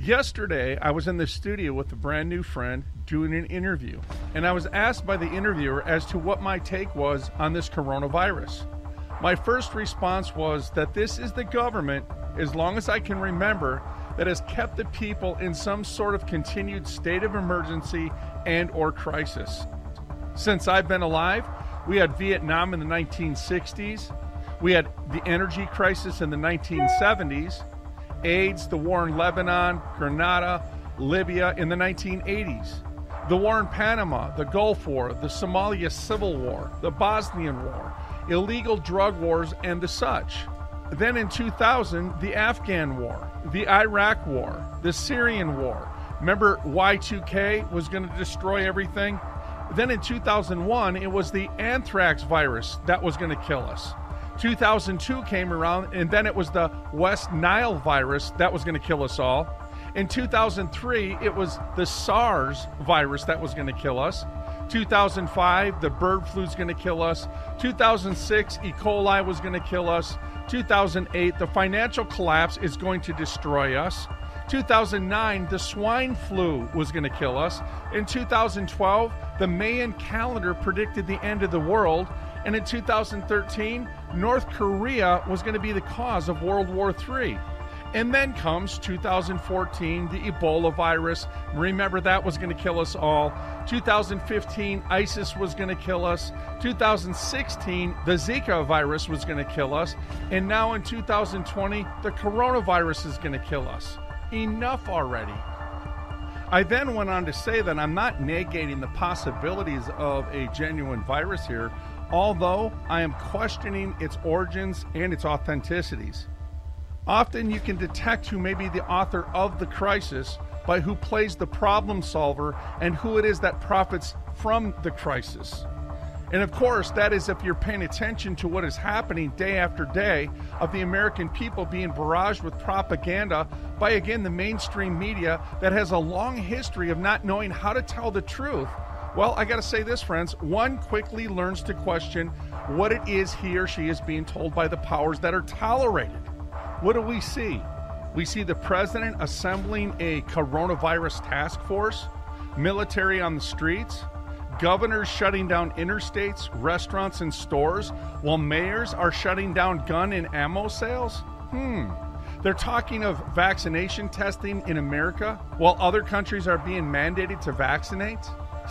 Yesterday, I was in the studio with a brand new friend doing an interview, and I was asked by the interviewer as to what my take was on this coronavirus. My first response was that this is the government, as long as I can remember, that has kept the people in some sort of continued state of emergency and or crisis. Since I've been alive, we had Vietnam in the 1960s, we had the energy crisis in the 1970s, AIDS, the war in Lebanon, Grenada, Libya in the 1980s, the war in Panama, the Gulf War, the Somalia Civil War, the Bosnian War, illegal drug wars, and the such. Then in 2000, the Afghan War, the Iraq War, the Syrian War. Remember Y2K was going to destroy everything? Then in 2001, it was the anthrax virus that was going to kill us. 2002 came around, and then it was the West Nile virus that was going to kill us all. In 2003, it was the SARS virus that was going to kill us. 2005, the bird flu is going to kill us. 2006, E. coli was going to kill us. 2008, the financial collapse is going to destroy us. 2009, the swine flu was going to kill us. In 2012, the Mayan calendar predicted the end of the world. And in 2013, North Korea was going to be the cause of World War III. And then comes 2014, the Ebola virus. Remember, that was going to kill us all. 2015, ISIS was going to kill us. 2016, the Zika virus was going to kill us. And now in 2020, the coronavirus is going to kill us. Enough already. I then went on to say that I'm not negating the possibilities of a genuine virus here, although I am questioning its origins and its authenticities. Often you can detect who may be the author of the crisis by who plays the problem solver and who it is that profits from the crisis. And of course, that is if you're paying attention to what is happening day after day of the American people being barraged with propaganda by, again, the mainstream media that has a long history of not knowing how to tell the truth. Well, I got to say this, friends. One quickly learns to question what it is he or she is being told by the powers that are tolerated. What do we see? We see the president assembling a coronavirus task force, military on the streets, governors shutting down interstates, restaurants, and stores, while mayors are shutting down gun and ammo sales? They're talking of vaccination testing in America, while other countries are being mandated to vaccinate.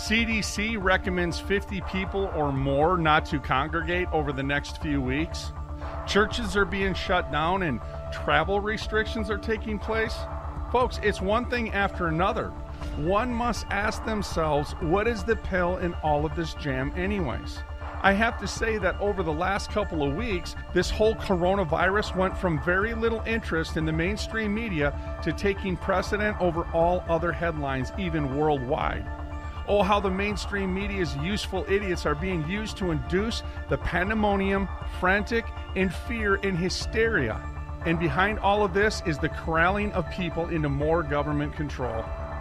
CDC recommends 50 people or more not to congregate over the next few weeks. Churches are being shut down and travel restrictions are taking place. Folks, it's one thing after another. One must ask themselves, what is the pill in all of this jam anyways? I have to say that over the last couple of weeks, this whole coronavirus went from very little interest in the mainstream media to taking precedent over all other headlines, even worldwide. Oh, how the mainstream media's useful idiots are being used to induce the pandemonium, frantic, and fear and hysteria. And behind all of this is the corralling of people into more government control.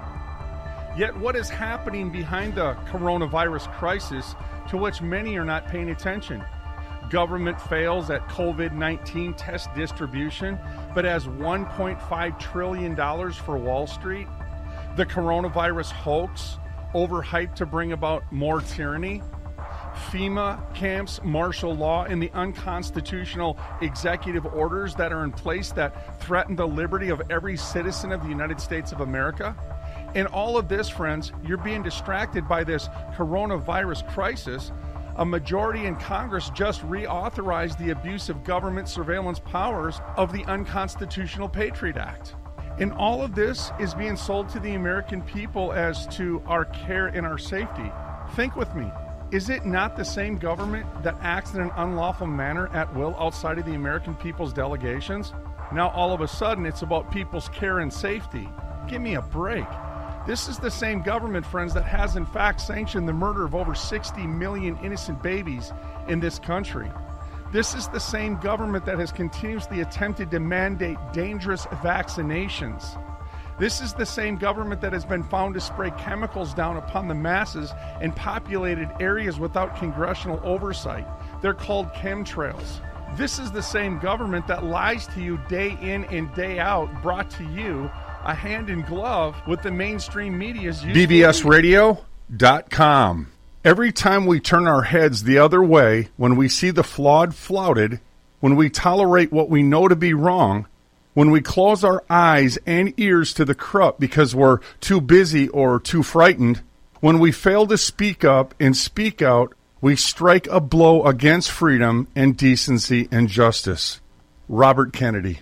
Yet what is happening behind the coronavirus crisis to which many are not paying attention? Government fails at COVID-19 test distribution, but has $1.5 trillion for Wall Street. The coronavirus hoax, overhyped to bring about more tyranny. FEMA camps, martial law, and the unconstitutional executive orders that are in place that threaten the liberty of every citizen of the United States of America. In all of this, friends, you're being distracted by this coronavirus crisis. A majority in Congress just reauthorized the abuse of government surveillance powers of the unconstitutional Patriot Act. And all of this is being sold to the American people as to our care and our safety. Think with me. Is it not the same government that acts in an unlawful manner at will outside of the American people's delegations? Now all of a sudden it's about people's care and safety. Give me a break. This is the same government, friends, that has in fact sanctioned the murder of over 60 million innocent babies in this country. This is the same government that has continuously attempted to mandate dangerous vaccinations. This is the same government that has been found to spray chemicals down upon the masses in populated areas without congressional oversight. They're called chemtrails. This is the same government that lies to you day in and day out, brought to you a hand in glove with the mainstream media's BBSradio.com. Every time we turn our heads the other way, when we see the flawed flouted, when we tolerate what we know to be wrong, when we close our eyes and ears to the corrupt because we're too busy or too frightened, when we fail to speak up and speak out, we strike a blow against freedom and decency and justice. Robert Kennedy.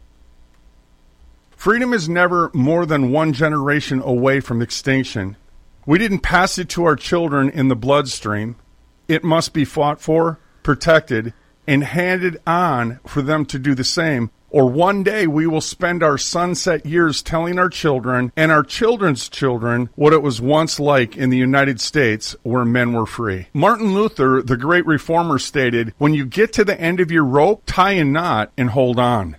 Freedom is never more than one generation away from extinction. We didn't pass it to our children in the bloodstream. It must be fought for, protected, and handed on for them to do the same. Or one day we will spend our sunset years telling our children and our children's children what it was once like in the United States where men were free. Martin Luther, the great reformer, stated, "When you get to the end of your rope, tie a knot and hold on."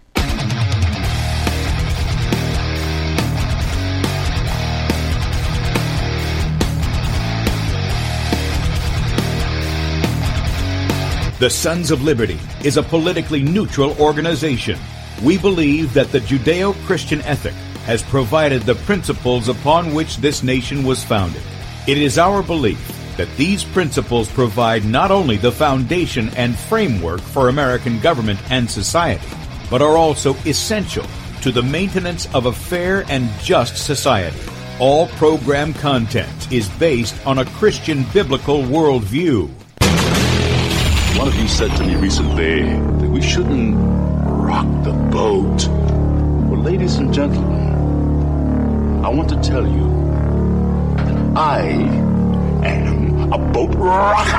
The Sons of Liberty is a politically neutral organization. We believe that the Judeo-Christian ethic has provided the principles upon which this nation was founded. It is our belief that these principles provide not only the foundation and framework for American government and society, but are also essential to the maintenance of a fair and just society. All program content is based on a Christian biblical worldview. One of you said to me recently that we shouldn't rock the boat. Well, ladies and gentlemen, I want to tell you that I am a boat rocker.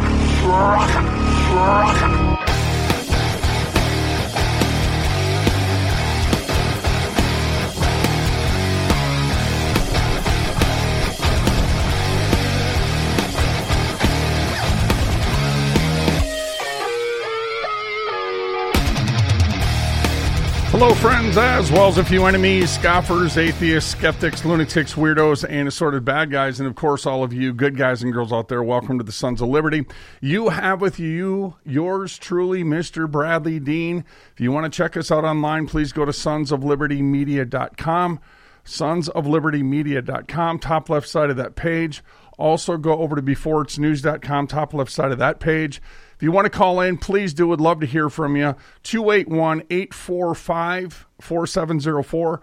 Hello, friends, as well as a few enemies, scoffers, atheists, skeptics, lunatics, weirdos, and assorted bad guys, and of course, all of you good guys and girls out there, welcome to the Sons of Liberty. You have with you yours truly, Mr. Bradley Dean. If you want to check us out online, please go to sonsoflibertymedia.com, sonsoflibertymedia.com, top left side of that page. Also, go over to beforeitsnews.com, top left side of that page. If you want to call in, please do. Would love to hear from you. 281-845-4704,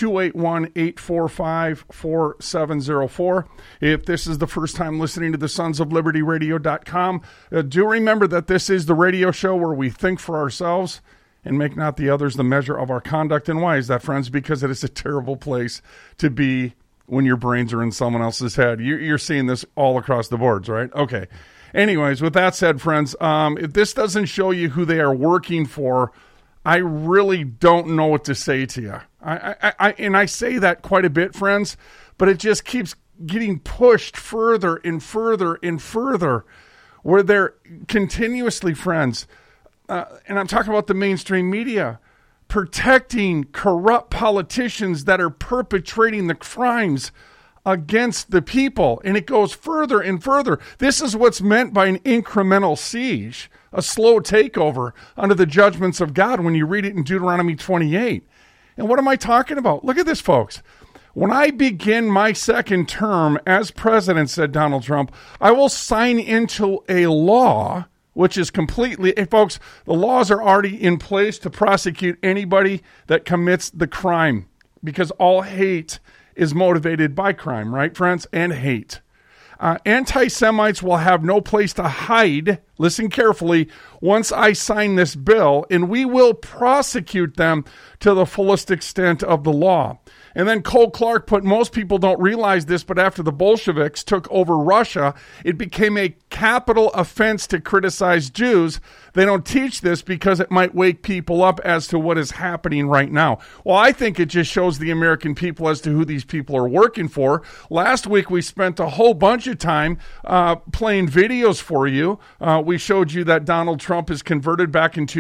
281-845-4704. If this is the first time listening to the sonsoflibertyradio.com, do remember that this is the radio show where we think for ourselves and make not the others the measure of our conduct. And why is that, friends? Because it is a terrible place to be when your brains are in someone else's head. You're seeing this all across the boards, right? Okay. Anyways, with that said, friends, if this doesn't show you who they are working for, I really don't know what to say to you. I say that quite a bit, friends, but it just keeps getting pushed further and further and further, where they're continuously, friends, and I'm talking about the mainstream media, protecting corrupt politicians that are perpetrating the crimes against the people, and it goes further and further. This is what's meant by an incremental siege, a slow takeover under the judgments of God when you read it in Deuteronomy 28. And what am I talking about? Look at this, folks. When I begin my second term as president, said Donald Trump, I will sign into a law which is completely, hey, folks, the laws are already in place to prosecute anybody that commits the crime, because all hate is motivated by crime, right, friends? And hate. Anti-Semites will have no place to hide, listen carefully, once I sign this bill, and we will prosecute them to the fullest extent of the law. And then Cole Clark put, most people don't realize this, but after the Bolsheviks took over Russia, it became a capital offense to criticize Jews. They don't teach this because it might wake people up as to what is happening right now. Well, I think it just shows the American people as to who these people are working for. Last week, we spent a whole bunch of time playing videos for you we showed you that Donald Trump is converted back in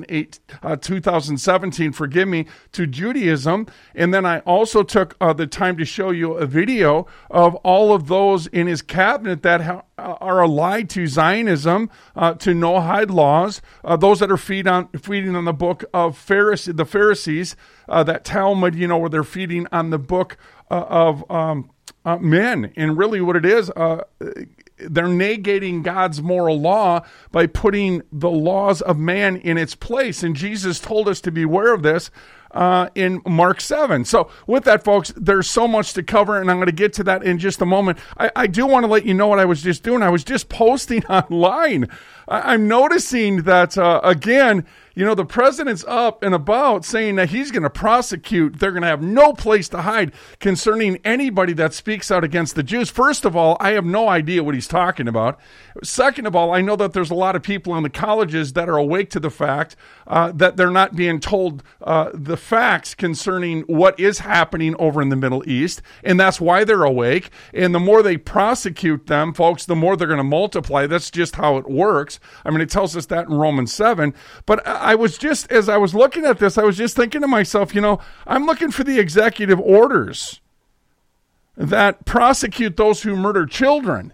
2017, to Judaism. And then I also took the time to show you a video of all of those in his cabinet that are allied to Zionism, to Noahide laws, those that are feeding on the book of the Pharisees, that Talmud, where they're feeding on the book of men. And really what it is, they're negating God's moral law by putting the laws of man in its place. And Jesus told us to beware of this in Mark 7. So with that, folks, there's so much to cover, and I'm going to get to that in just a moment. I do want to let you know what I was just doing. I was just posting online. I'm noticing that, again, the president's up and about saying that he's going to prosecute. They're going to have no place to hide concerning anybody that speaks out against the Jews. First of all, I have no idea what he's talking about. Second of all, I know that there's a lot of people in the colleges that are awake to the fact that they're not being told the facts concerning what is happening over in the Middle East, and that's why they're awake. And the more they prosecute them, folks, the more they're going to multiply. That's just how it works. I mean, it tells us that in Romans 7. But as I was looking at this, I was just thinking to myself, I'm looking for the executive orders that prosecute those who murder children.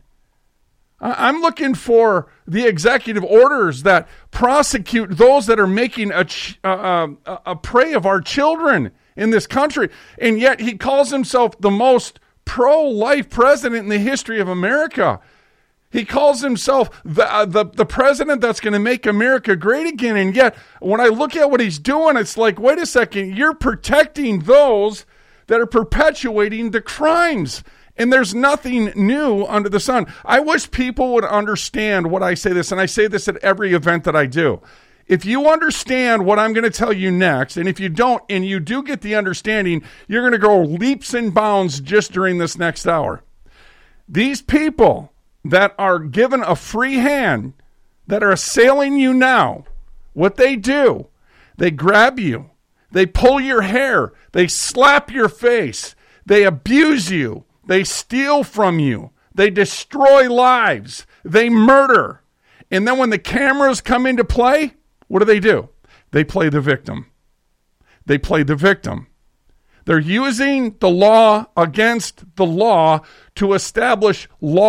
I'm looking for the executive orders that prosecute those that are making a prey of our children in this country. And yet he calls himself the most pro-life president in the history of America. He calls himself the president that's going to make America great again. And yet, when I look at what he's doing, it's like, wait a second, you're protecting those that are perpetuating the crimes. And there's nothing new under the sun. I wish people would understand what I say this, and I say this at every event that I do. If you understand what I'm going to tell you next, and if you don't, and you do get the understanding, you're going to go leaps and bounds just during this next hour. These people that are given a free hand, that are assailing you now, what they do, they grab you, they pull your hair, they slap your face, they abuse you, they steal from you, they destroy lives, they murder. And then when the cameras come into play, what do? They play the victim. They play the victim. They're using the law against the law to establish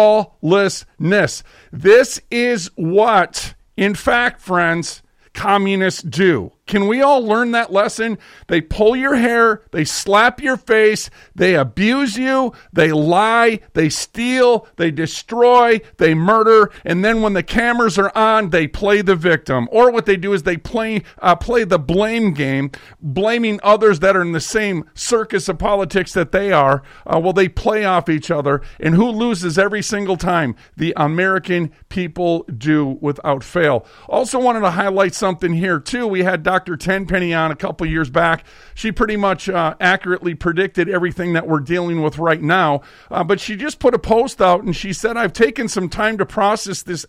lawlessness. This is what, in fact, friends, communists do. Can we all learn that lesson? They pull your hair, they slap your face, they abuse you, they lie, they steal, they destroy, they murder, and then when the cameras are on, they play the victim. Or what they do is they play the blame game, blaming others that are in the same circus of politics that they are. They play off each other, and who loses every single time? The American people do without fail. Also wanted to highlight something here, too. We had Dr. Tenpenny on a couple years back. She pretty much accurately predicted everything that we're dealing with right now. But she just put a post out and she said, I've taken some time to process this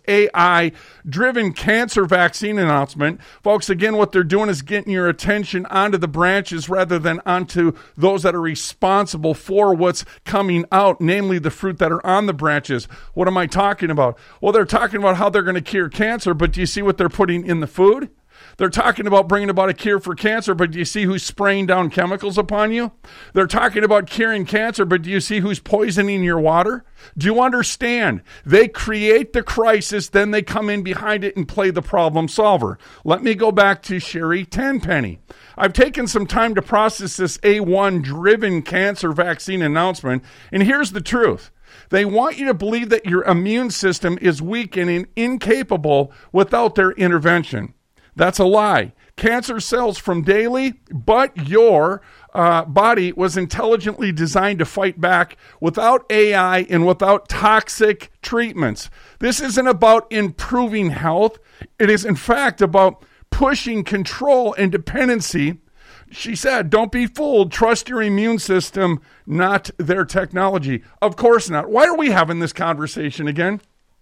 AI-driven cancer vaccine announcement. Folks, again, what they're doing is getting your attention onto the branches rather than onto those that are responsible for what's coming out, namely the fruit that are on the branches. What am I talking about? Well, they're talking about how they're going to cure cancer, but do you see what they're putting in the food? They're talking about bringing about a cure for cancer, but do you see who's spraying down chemicals upon you? They're talking about curing cancer, but do you see who's poisoning your water? Do you understand? They create the crisis, then they come in behind it and play the problem solver. Let me go back to Sherry Tenpenny. I've taken some time to process this A1-driven cancer vaccine announcement, and here's the truth. They want you to believe that your immune system is weak and incapable without their intervention. That's a lie. Cancer cells from daily, but your body was intelligently designed to fight back without AI and without toxic treatments. This isn't about improving health. It is, in fact, about pushing control and dependency. She said, don't be fooled. Trust your immune system, not their technology. Of course not. Why are we having this conversation again?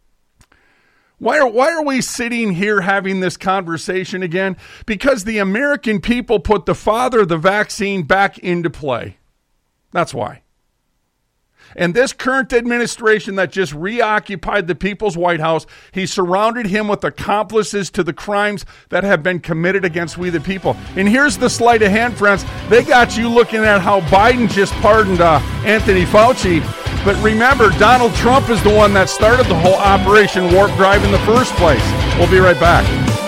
Why are we sitting here having this conversation again? Because the American people put the father of the vaccine back into play. That's why. And this current administration that just reoccupied the People's White House, he surrounded him with accomplices to the crimes that have been committed against we the people. And here's the sleight of hand, friends. They got you looking at how Biden just pardoned Anthony Fauci. But remember, Donald Trump is the one that started the whole Operation Warp Drive in the first place. We'll be right back.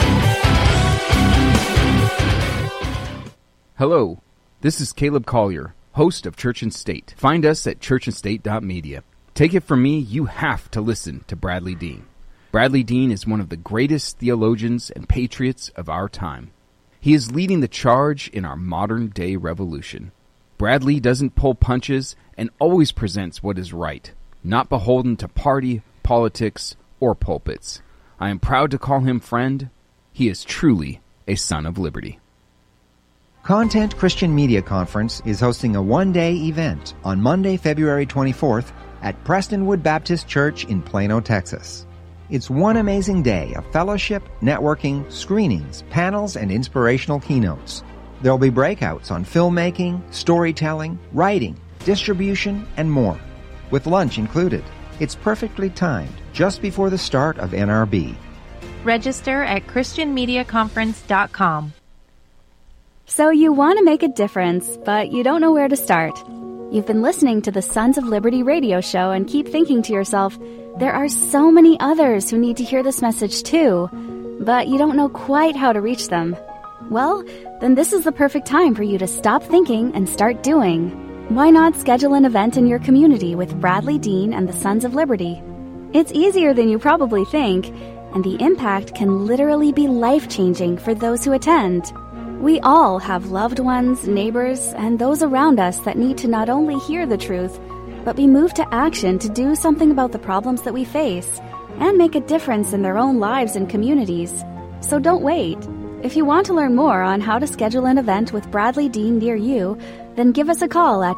Hello, this is Caleb Collier, host of Church and State. Find us at churchandstate.media. Take it from me, you have to listen to Bradley Dean. Bradley Dean is one of the greatest theologians and patriots of our time. He is leading the charge in our modern-day revolution. Bradley doesn't pull punches and always presents what is right, not beholden to party, politics, or pulpits. I am proud to call him friend. He is truly a son of liberty. Content Christian Media Conference is hosting a one-day event on Monday, February 24th at Prestonwood Baptist Church in Plano, Texas. It's one amazing day of fellowship, networking, screenings, panels, and inspirational keynotes. There'll be breakouts on filmmaking, storytelling, writing, distribution, and more, with lunch included. It's perfectly timed, just before the start of NRB. Register at ChristianMediaConference.com. So you want to make a difference, but you don't know where to start. You've been listening to the Sons of Liberty radio show and keep thinking to yourself, there are so many others who need to hear this message too, but you don't know quite how to reach them. Well, then this is the perfect time for you to stop thinking and start doing. Why not schedule an event in your community with Bradley Dean and the Sons of Liberty? It's easier than you probably think, and the impact can literally be life-changing for those who attend. We all have loved ones, neighbors, and those around us that need to not only hear the truth, but be moved to action to do something about the problems that we face and make a difference in their own lives and communities. So don't wait. If you want to learn more on how to schedule an event with Bradley Dean near you, then give us a call at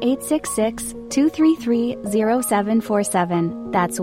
1-866-233-0747. That's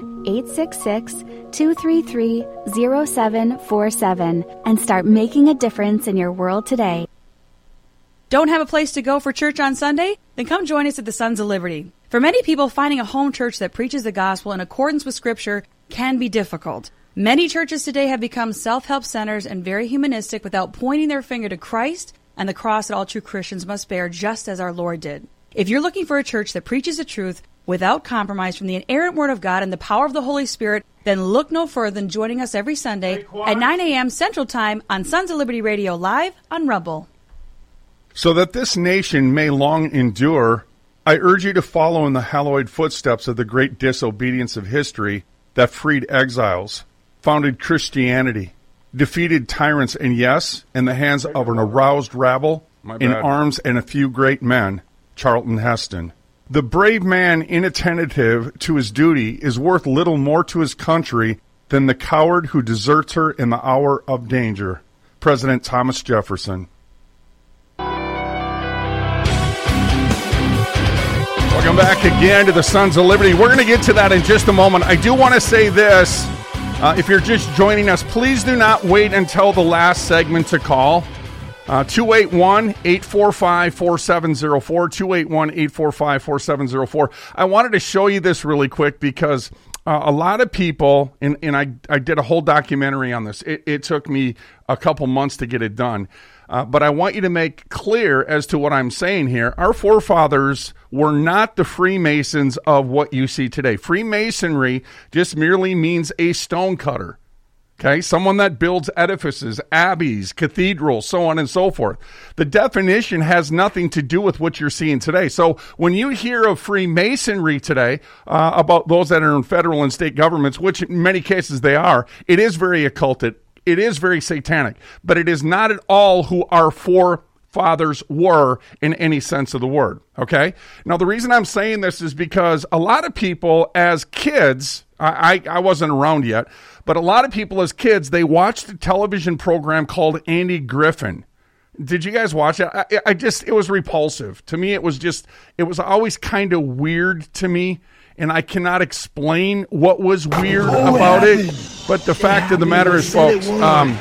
1-866-233-0747 and start making a difference in your world today. Don't have a place to go for church on Sunday? Then come join us at the Sons of Liberty. For many people, finding a home church that preaches the gospel in accordance with Scripture can be difficult. Many churches today have become self-help centers and very humanistic without pointing their finger to Christ and the cross that all true Christians must bear, just as our Lord did. If you're looking for a church that preaches the truth without compromise from the inerrant Word of God and the power of the Holy Spirit, then look no further than joining us every Sunday at 9 a.m. Central Time on Sons of Liberty Radio Live on Rumble. So that this nation may long endure, I urge you to follow in the hallowed footsteps of the great disobedience of history that freed exiles, founded Christianity, defeated tyrants, and yes, in the hands of an aroused rabble, in arms and a few great men, Charlton Heston. The brave man inattentive to his duty is worth little more to his country than the coward who deserts her in the hour of danger. President Thomas Jefferson. Welcome back again to the Sons of Liberty. We're going to get to that in just a moment. I do want to say this. If you're just joining us, please do not wait until the last segment to call. 281-845-4704, 281-845-4704. I wanted to show you this really quick because a lot of people, and I did a whole documentary on this. It took me a couple months to get it done. But I want you to make clear as to what I'm saying here. Our forefathers were not the Freemasons of what you see today. Freemasonry just merely means a stonecutter. Okay, someone that builds edifices, abbeys, cathedrals, so on and so forth. The definition has nothing to do with what you're seeing today. So when you hear of Freemasonry today, about those that are in federal and state governments, which in many cases they are, it is very occulted. It is very satanic, but it is not at all who our forefathers were in any sense of the word, okay? Now, the reason I'm saying this is because a lot of people as kids, I wasn't around yet, but a lot of people as kids, they watched a television program called Andy Griffin. Did you guys watch it? It was repulsive. To me, it was always kind of weird to me. And I cannot explain what was weird about it. But the fact of the matter is, folks,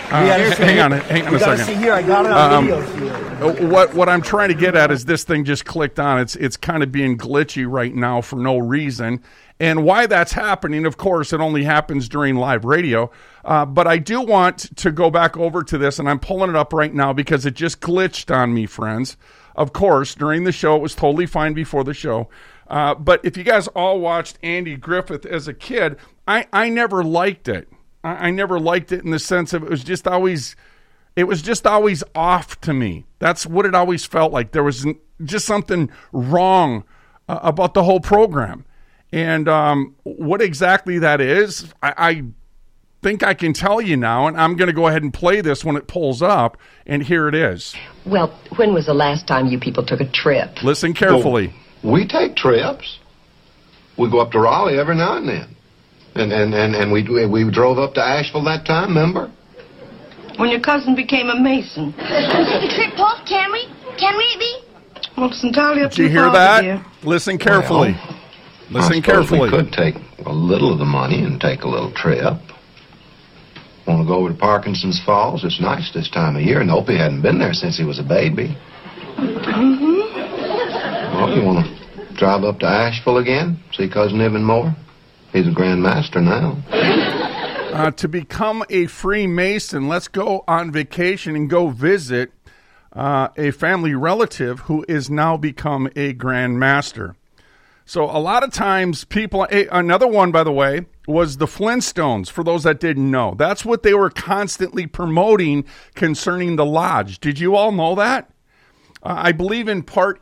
Hang on a second. See here, I got it on video. What I'm trying to get at is this thing just clicked on. It's kind of being glitchy right now for no reason. And why that's happening, of course, it only happens during live radio. But I do want to go back over to this, and I'm pulling it up right now because it just glitched on me, friends. Of course, during the show, it was totally fine before the show. But if you guys all watched Andy Griffith as a kid, I never liked it. I never liked it in the sense of it was just always off to me. That's what it always felt like. There was just something wrong about the whole program. And what exactly that is, I think I can tell you now, and I'm going to go ahead and play this when it pulls up, and here it is. Well, when was the last time you people took a trip? Listen carefully. Well, we take trips. We go up to Raleigh every now and then. And we drove up to Asheville that time, remember? When your cousin became a Mason. The trip, Paul? Can we? Can we be? Well, it's entirely up to you. Did you hear that? Dear. Listen carefully. Well, listen carefully. We could take a little of the money and take a little trip. Want to go over to Parkinson's Falls? It's nice this time of year, and Opie hadn't been there since he was a baby. Mm-hmm. Well, you want to drive up to Asheville again? See Cousin Evan Moore? He's a Grand Master now. To become a Freemason, let's go on vacation and go visit a family relative who is now become a Grand Master. So a lot of times people, another one, by the way, was the Flintstones, for those that didn't know. That's what they were constantly promoting concerning the lodge. Did you all know that? I believe in part,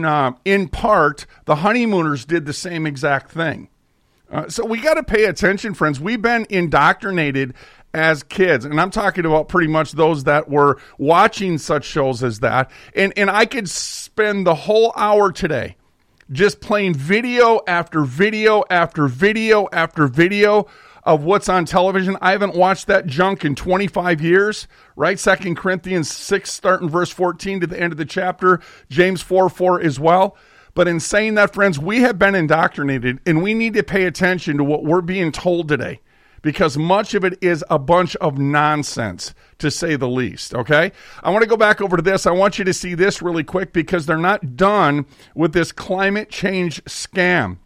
the Honeymooners did the same exact thing. So we got to pay attention, friends. We've been indoctrinated as kids, and I'm talking about pretty much those that were watching such shows as that. And I could spend the whole hour today just playing video after video after video after video of what's on television. I haven't watched that junk in 25 years, right? 2 Corinthians 6, starting verse 14 to the end of the chapter, James 4:4 as well. But in saying that, friends, we have been indoctrinated, and we need to pay attention to what we're being told today, because much of it is a bunch of nonsense, to say the least, okay? I want to go back over to this. I want you to see this really quick, because they're not done with this climate change scam.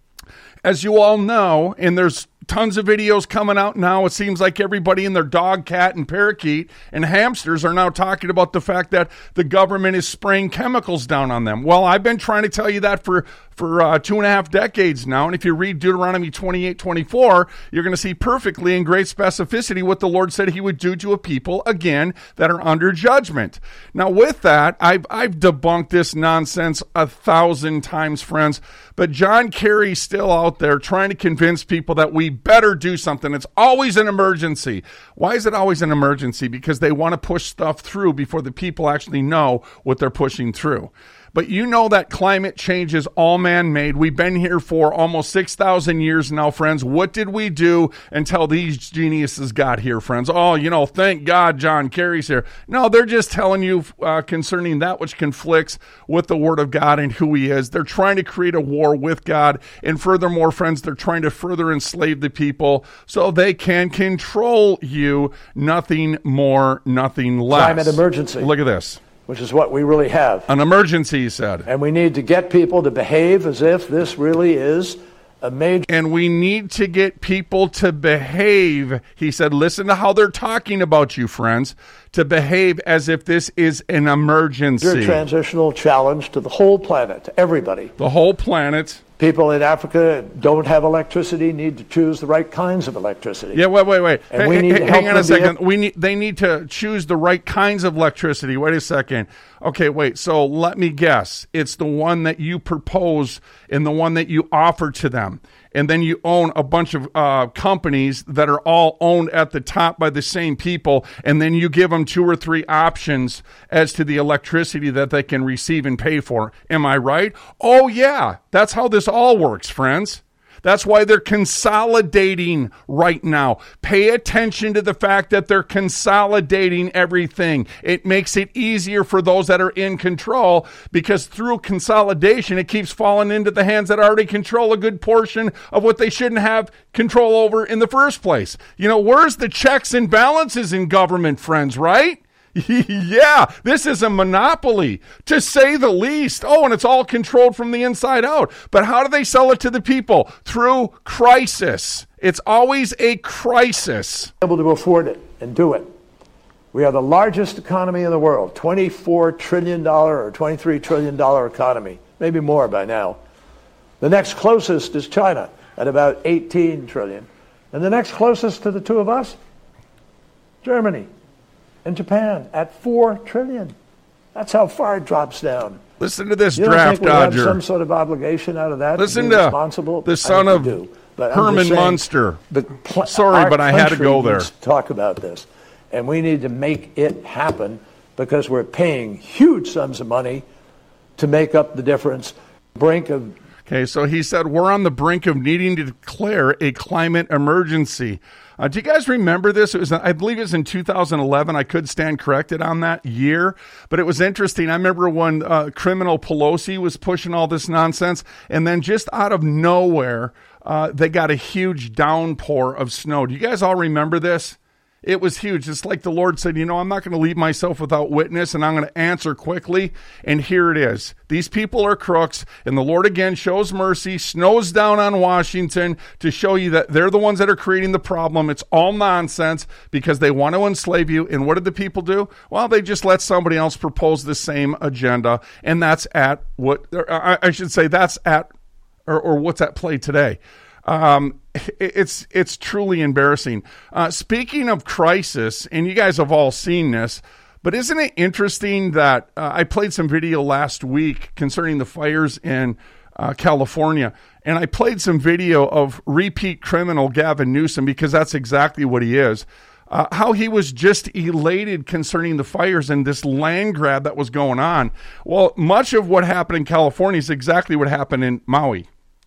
As you all know, and there's tons of videos coming out now, it seems like everybody and their dog, cat, and parakeet and hamsters are now talking about the fact that the government is spraying chemicals down on them. Well, I've been trying to tell you that for 2.5 decades now, and if you read Deuteronomy 28:24, you're going to see perfectly in great specificity what the Lord said he would do to a people, again, that are under judgment. Now, with that, I've debunked this nonsense 1,000 times, friends, but John Kerry's still out there trying to convince people that we better do something. It's always an emergency. Why is it always an emergency? Because they want to push stuff through before the people actually know what they're pushing through. But you know that climate change is all man-made. We've been here for almost 6,000 years now, friends. What did we do until these geniuses got here, friends? Oh, thank God John Kerry's here. No, they're just telling you concerning that which conflicts with the Word of God and who he is. They're trying to create a war with God. And furthermore, friends, they're trying to further enslave the people so they can control you. Nothing more, nothing less. Climate emergency. Look at this. Which is what we really have. An emergency, he said. And we need to get people to behave as if this really is a major... And we need to get people to behave, he said. Listen to how they're talking about you, friends. To behave as if this is an emergency. Your transitional challenge to the whole planet, to everybody. The whole planet. People in Africa don't have electricity, need to choose the right kinds of electricity. Yeah, wait. And we need to hang on a second. They need to choose the right kinds of electricity. Wait a second. Okay, wait. So let me guess. It's the one that you propose and the one that you offer to them. And then you own a bunch of companies that are all owned at the top by the same people, and then you give them 2 or 3 options as to the electricity that they can receive and pay for. Am I right? Oh, yeah. That's how this all works, friends. That's why they're consolidating right now. Pay attention to the fact that they're consolidating everything. It makes it easier for those that are in control, because through consolidation, it keeps falling into the hands that already control a good portion of what they shouldn't have control over in the first place. You know, where's the checks and balances in government, friends, right? Yeah, this is a monopoly, to say the least. Oh, and it's all controlled from the inside out. But how do they sell it to the people? Through crisis. It's always a crisis. Able to afford it and do it. We are the largest economy in the world, $24 trillion or $23 trillion economy, maybe more by now. The next closest is China at about 18 trillion. And the next closest to the two of us, Germany. And Japan at 4 trillion. That's how far it drops down. Listen to this you draft don't think we dodger. Have some sort of obligation out of that. Listen to be to responsible? the son of Herman Munster. Sorry, but I had to go there. To talk about this, and we need to make it happen, because we're paying huge sums of money to make up the difference. Brink of. Okay, so he said we're on the brink of needing to declare a climate emergency. Do you guys remember this? It was, I believe it was in 2011. I could stand corrected on that year, but it was interesting. I remember when criminal Pelosi was pushing all this nonsense, and then just out of nowhere, they got a huge downpour of snow. Do you guys all remember this? It was huge. It's like the Lord said, you know, I'm not going to leave myself without witness, and I'm going to answer quickly. And here it is. These people are crooks, and the Lord again shows mercy, snows down on Washington to show you that they're the ones that are creating the problem. It's all nonsense because they want to enslave you. And what did the people do? Well, they just let somebody else propose the same agenda, and that's at what, I should say, that's at, or what's at play today. It's truly embarrassing. Speaking of crisis, and you guys have all seen this, but isn't it interesting that I played some video last week concerning the fires in California, and I played some video of repeat criminal Gavin Newsom, because that's exactly what he is. How he was just elated concerning the fires and this land grab that was going on. Well, much of what happened in California is exactly what happened in Maui.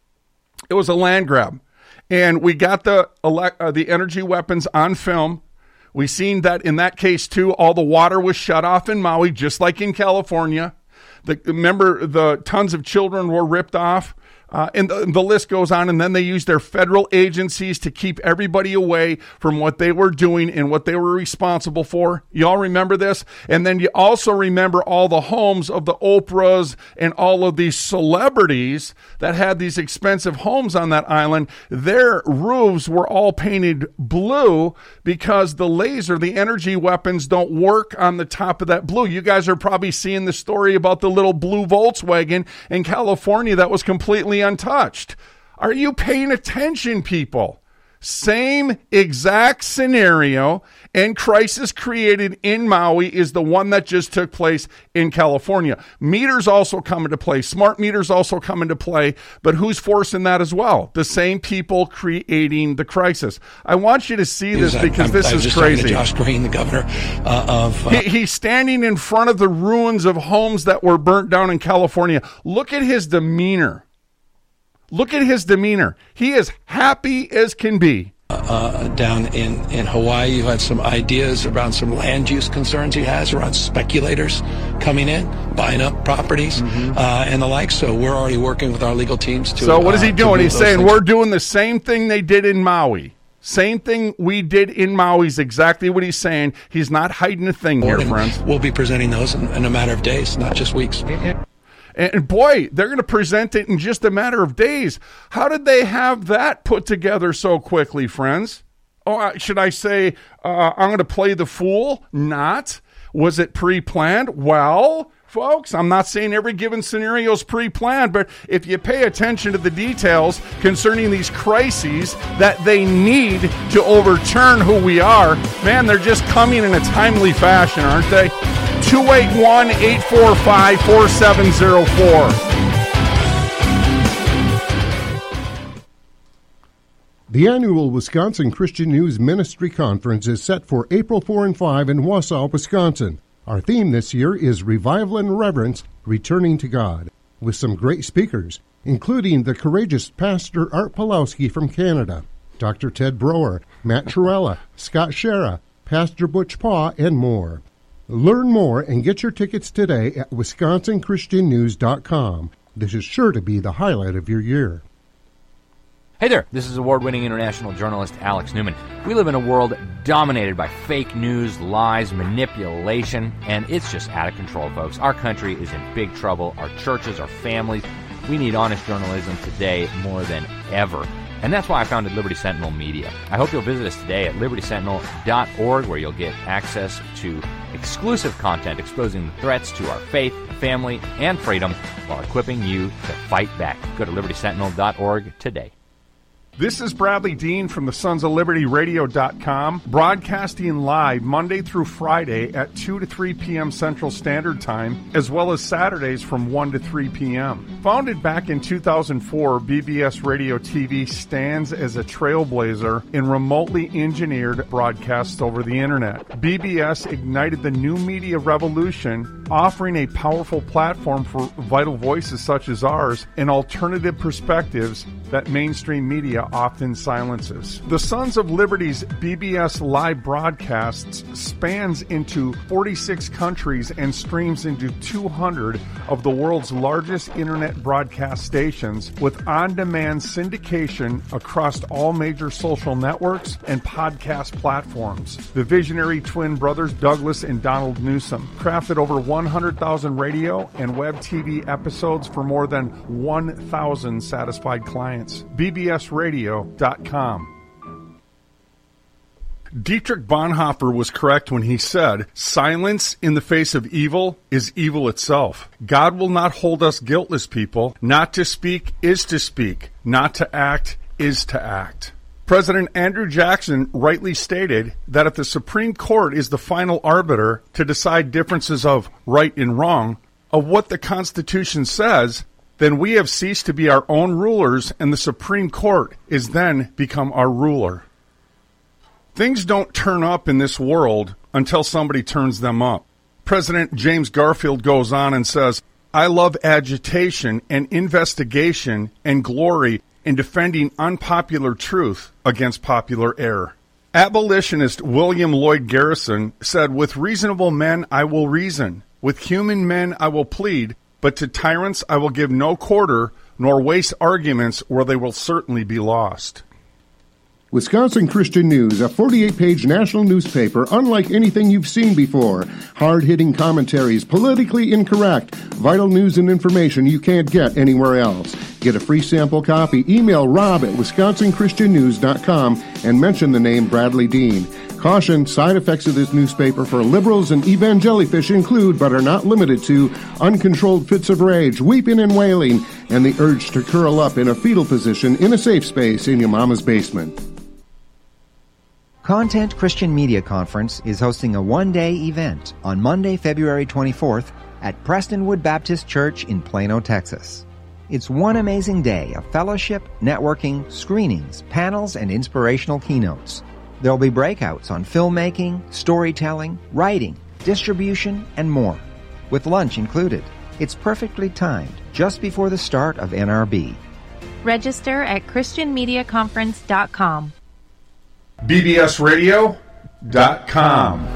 It was a land grab. And we got the energy weapons on film. We seen that in that case, too, all the water was shut off in Maui, just like in California. Remember, the tons of children were ripped off. And the list goes on, and then they used their federal agencies to keep everybody away from what they were doing and what they were responsible for. Y'all remember this? And then you also remember all the homes of the Oprahs and all of these celebrities that had these expensive homes on that island. Their roofs were all painted blue because the laser, the energy weapons, don't work on the top of that blue. You guys are probably seeing the story about the little blue Volkswagen in California that was completely untouched. Are you paying attention, people? Same exact scenario and crisis created in Maui is the one that just took place in California. Meters also come into play. Smart meters also come into play. But who's forcing that as well? The same people creating the crisis. I want you to see this because this is crazy. Josh Green, the governor of... He's standing in front of the ruins of homes that were burnt down in California. Look at his demeanor. Look at his demeanor. He is happy as can be. Down in Hawaii, you had some ideas around some land use concerns he has around speculators coming in, buying up properties, and the like. So we're already working with our legal teams to... So what is he doing? He's saying we're doing the same thing they did in Maui. Same thing we did in Maui is exactly what he's saying. He's not hiding a thing here, friends. We'll be presenting those in a matter of days, not just weeks. And boy, they're going to present it in just a matter of days. How did they have that put together so quickly, friends? Oh, should I say I'm going to play the fool? Not. Was it pre-planned? Well, folks, I'm not saying every given scenario is pre-planned, but if you pay attention to the details concerning these crises that they need to overturn who we are, man, they're just coming in a timely fashion, aren't they? 281-845-4704. The annual Wisconsin Christian News Ministry Conference is set for April 4 and 5 in Wausau, Wisconsin. Our theme this year is Revival and Reverence, Returning to God. with some great speakers, including the courageous Pastor Art Pawlowski from Canada, Dr. Ted Broer, Matt Trewhella, Scott Shera, Pastor Butch Paw, and more. Learn more and get your tickets today at WisconsinChristianNews.com. This is sure to be the highlight of your year. Hey there, this is award-winning international journalist Alex Newman. We live in a world dominated by fake news, lies, manipulation, and it's just out of control, folks. Our country is in big trouble. Our churches, our families. We need honest journalism today more than ever. And that's why I founded Liberty Sentinel Media. I hope you'll visit us today at libertysentinel.org, where you'll get access to exclusive content exposing the threats to our faith, family, and freedom while equipping you to fight back. Go to libertysentinel.org today. This is Bradley Dean from the Sons of Liberty Radio.com, broadcasting live Monday through Friday at 2 to 3 p.m. Central Standard Time, as well as Saturdays from 1 to 3 p.m. Founded back in 2004, BBS Radio TV stands as a trailblazer in remotely engineered broadcasts over the Internet. BBS ignited the new media revolution, offering a powerful platform for vital voices such as ours and alternative perspectives that mainstream media often silences. The Sons of Liberty's BBS live broadcasts spans into 46 countries and streams into 200 of the world's largest internet broadcast stations, with on-demand syndication across all major social networks and podcast platforms. The visionary twin brothers Douglas and Donald Newsom crafted over 100,000 radio and web TV episodes for more than 1,000 satisfied clients. BBSRadio.com. Dietrich Bonhoeffer was correct when he said, "Silence in the face of evil is evil itself. God will not hold us guiltless, people. Not to speak is to speak. Not to act is to act." President Andrew Jackson rightly stated that if the Supreme Court is the final arbiter to decide differences of right and wrong, of what the Constitution says, then we have ceased to be our own rulers, and the Supreme Court is then become our ruler. Things don't turn up in this world until somebody turns them up. President James Garfield goes on and says, "I love agitation and investigation and glory in defending unpopular truth against popular error." Abolitionist William Lloyd Garrison said, "With reasonable men I will reason, with human men I will plead, but to tyrants I will give no quarter, nor waste arguments where they will certainly be lost." Wisconsin Christian News, a 48-page national newspaper unlike anything you've seen before. Hard-hitting commentaries, politically incorrect, vital news and information you can't get anywhere else. Get a free sample copy. Email Rob at WisconsinChristianNews.com and mention the name Bradley Dean. Caution, side effects of this newspaper for liberals and evangelifish include, but are not limited to, uncontrolled fits of rage, weeping and wailing, and the urge to curl up in a fetal position in a safe space in your mama's basement. Content Christian Media Conference is hosting a one-day event on Monday, February 24th at Prestonwood Baptist Church in Plano, Texas. It's one amazing day of fellowship, networking, screenings, panels, and inspirational keynotes. There'll be breakouts on filmmaking, storytelling, writing, distribution, and more, with lunch included. It's perfectly timed, just before the start of NRB. Register at ChristianMediaConference.com. BBSRadio.com.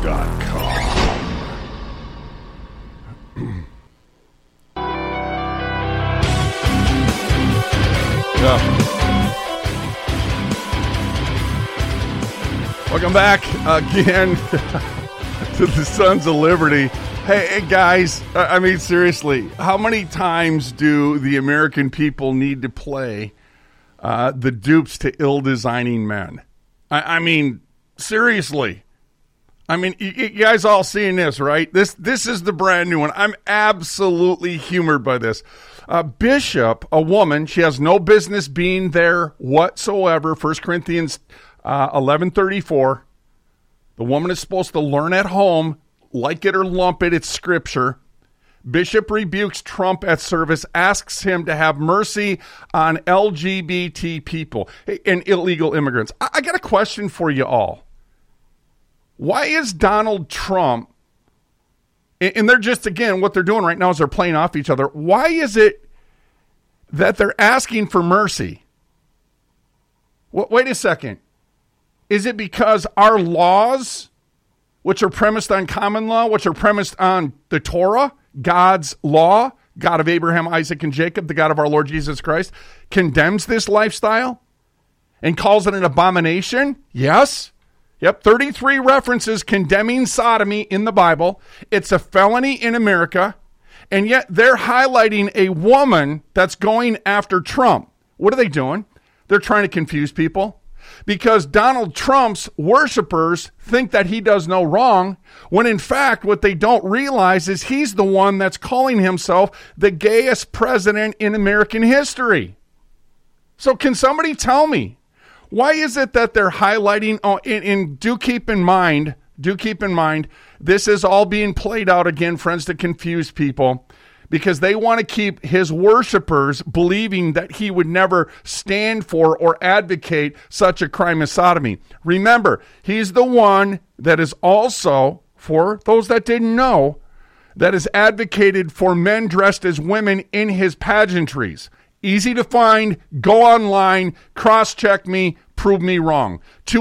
Welcome back again to the Sons of Liberty. Hey guys, I mean seriously, how many times do the American people need to play the dupes to ill-designing men? I mean, seriously. I mean, you guys all seeing this, right? This is the brand new one. I'm absolutely humored by this. Bishop, a woman, she has no business being there whatsoever. 1 Corinthians 11:34. The woman is supposed to learn at home, like it or lump it, it's scripture. Bishop rebukes Trump at service, asks him to have mercy on LGBT people and illegal immigrants. I got a question for you all. Why is Donald Trump And they're just, again, what they're doing right now is they're playing off each other. Why is it that they're asking for mercy? Wait a second. Is it because our laws, which are premised on common law, which are premised on the Torah, God's law, God of Abraham, Isaac, and Jacob, the God of our Lord Jesus Christ, condemns this lifestyle and calls it an abomination? Yes. Yep, 33 references condemning sodomy in the Bible. It's a felony in America, and yet they're highlighting a woman that's going after Trump. What are they doing? They're trying to confuse people because Donald Trump's worshipers think that he does no wrong, when in fact what they don't realize is he's the one that's calling himself the gayest president in American history. So can somebody tell me, why is it that they're highlighting, do keep in mind, this is all being played out again, friends, to confuse people, because they want to keep his worshipers believing that he would never stand for or advocate such a crime as sodomy. Remember, he's the one that is also, for those that didn't know, that is advocated for men dressed as women in his pageantries. Easy to find. Go online, cross-check me, prove me wrong.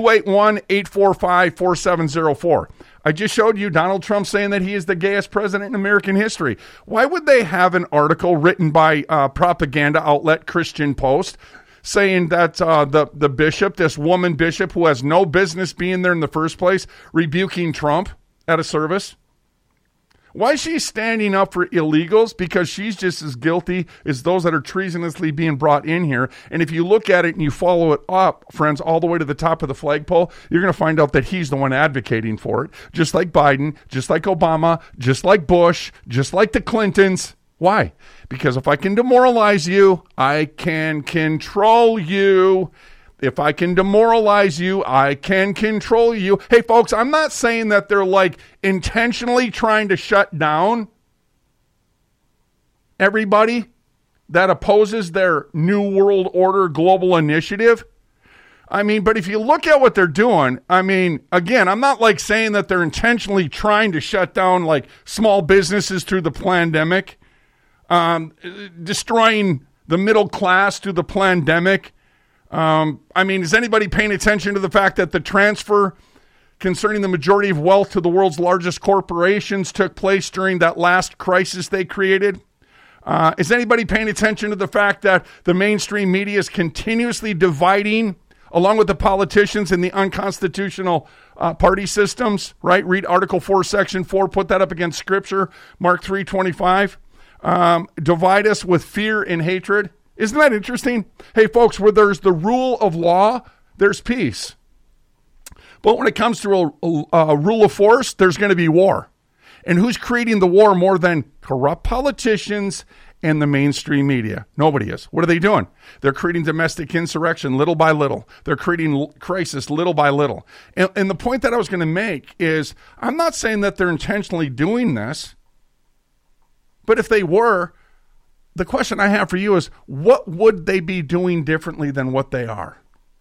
281-845-4704. I just showed you Donald Trump saying that he is the gayest president in American history. Why would they have an article written by propaganda outlet Christian Post saying that the bishop, this woman bishop who has no business being there in the first place, rebuking Trump at a service? Why is she standing up for illegals? Because she's just as guilty as those that are treasonously being brought in here. And if you look at it and you follow it up, friends, all the way to the top of the flagpole, you're going to find out that he's the one advocating for it. Just like Biden, just like Obama, just like Bush, just like the Clintons. Why? Because if I can demoralize you, I can control you. If I can demoralize you, I can control you. Hey, folks, I'm not saying that they're like intentionally trying to shut down everybody that opposes their New World Order global initiative. I mean, but if you look at what they're doing, I mean, again, I'm not like saying that they're intentionally trying to shut down like small businesses through the pandemic, destroying the middle class through the pandemic. I mean, is anybody paying attention to the fact that the transfer concerning the majority of wealth to the world's largest corporations took place during that last crisis they created? Is anybody paying attention to the fact that the mainstream media is continuously dividing, along with the politicians in the unconstitutional party systems, right? Read Article 4, Section 4, put that up against Scripture, Mark 3:25. Divide us with fear and hatred. Isn't that interesting? Hey, folks, where there's the rule of law, there's peace. But when it comes to a rule of force, there's going to be war. And who's creating the war more than corrupt politicians and the mainstream media? Nobody is. What are they doing? They're creating domestic insurrection little by little. They're creating crisis little by little. And the point that I was going to make is, I'm not saying that they're intentionally doing this, but if they were, the question I have for you is, what would they be doing differently than what they are?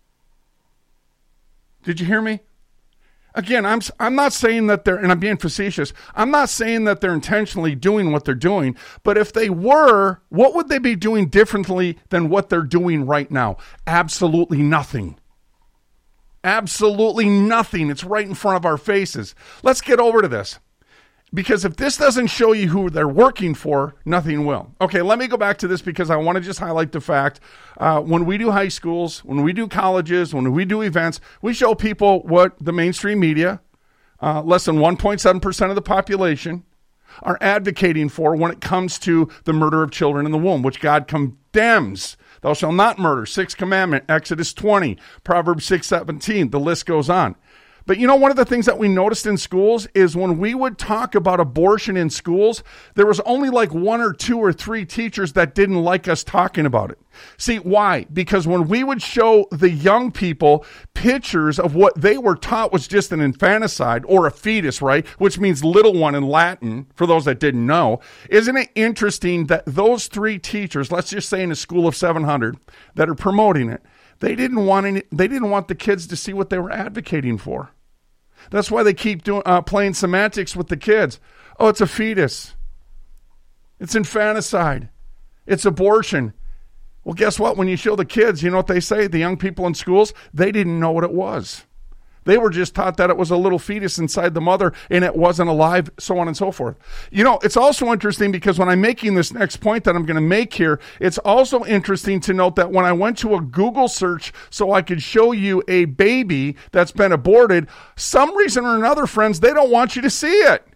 Did you hear me? Again, I'm not saying that they're, and I'm being facetious, I'm not saying that they're intentionally doing what they're doing, but if they were, what would they be doing differently than what they're doing right now? Absolutely nothing. Absolutely nothing. It's right in front of our faces. Let's get over to this. Because if this doesn't show you who they're working for, nothing will. Okay, let me go back to this because I want to just highlight the fact when we do high schools, when we do colleges, when we do events, we show people what the mainstream media, less than 1.7% of the population, are advocating for when it comes to the murder of children in the womb, which God condemns. Thou shalt not murder, 6th commandment, Exodus 20, Proverbs 6:17, the list goes on. But you know, one of the things that we noticed in schools is when we would talk about abortion in schools, there was only like 1 or 2 or 3 teachers that didn't like us talking about it. See, why? Because when we would show the young people pictures of what they were taught was just an infanticide or a fetus, right? Which means little one in Latin, for those that didn't know. Isn't it interesting that those 3 teachers, let's just say in a school of 700 that are promoting it, they didn't want the kids to see what they were advocating for. That's why they keep playing semantics with the kids. Oh, it's a fetus. It's infanticide. It's abortion. Well, guess what? When you show the kids, you know what they say? The young people in schools, they didn't know what it was. They were just taught that it was a little fetus inside the mother and it wasn't alive, so on and so forth. You know, it's also interesting because when I'm making this next point that I'm going to make here, it's also interesting to note that when I went to a Google search so I could show you a baby that's been aborted, some reason or another, friends, they don't want you to see it.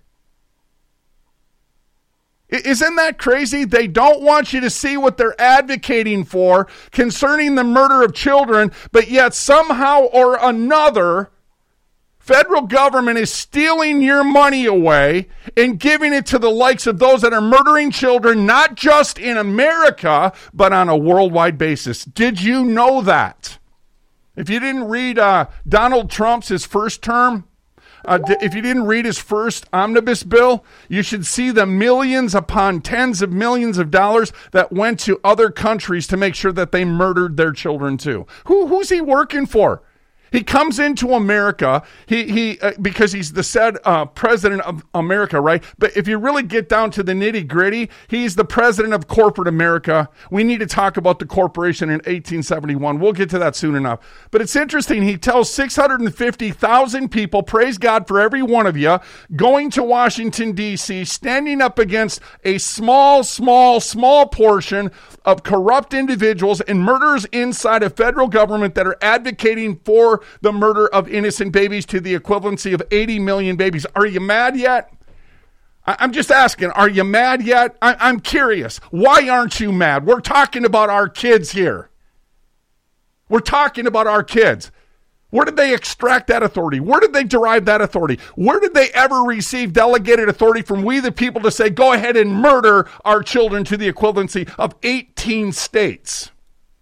Isn't that crazy? They don't want you to see what they're advocating for concerning the murder of children, but yet somehow or another, federal government is stealing your money away and giving it to the likes of those that are murdering children, not just in America, but on a worldwide basis. Did you know that? If you didn't read Donald Trump's his first term, if you didn't read his first omnibus bill, you should see the millions upon tens of millions of dollars that went to other countries to make sure that they murdered their children too. Who's he working for? He comes into America, because he's the said president of America, right? But if you really get down to the nitty-gritty, he's the president of corporate America. We need to talk about the corporation in 1871. We'll get to that soon enough. But it's interesting. He tells 650,000 people, praise God for every one of you, going to Washington, D.C., standing up against a small portion of corrupt individuals and murderers inside a federal government that are advocating for the murder of innocent babies to the equivalency of 80 million babies. Are you mad yet? I'm just asking, are you mad yet? I'm curious. Why aren't you mad? We're talking about our kids here. We're talking about our kids. Where did they extract that authority? Where did they derive that authority? Where did they ever receive delegated authority from we the people to say, go ahead and murder our children to the equivalency of 18 states?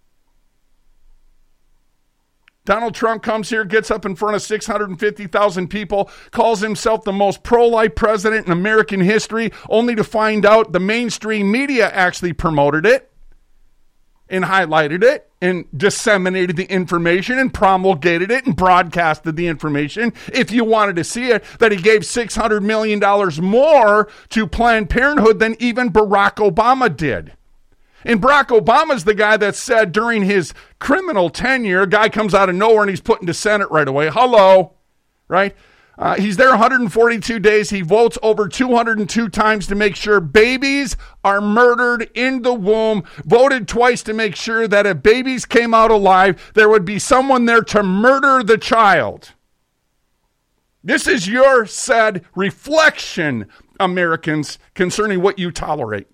Donald Trump comes here, gets up in front of 650,000 people, calls himself the most pro-life president in American history, only to find out the mainstream media actually promoted it and highlighted it and disseminated the information and promulgated it and broadcasted the information. If you wanted to see it, that he gave $600 million more to Planned Parenthood than even Barack Obama did. And Barack Obama's the guy that said during his criminal tenure, a guy comes out of nowhere and he's put into Senate right away. Hello, right? He's there 142 days. He votes over 202 times to make sure babies are murdered in the womb. Voted twice to make sure that if babies came out alive, there would be someone there to murder the child. This is your said reflection, Americans, concerning what you tolerate.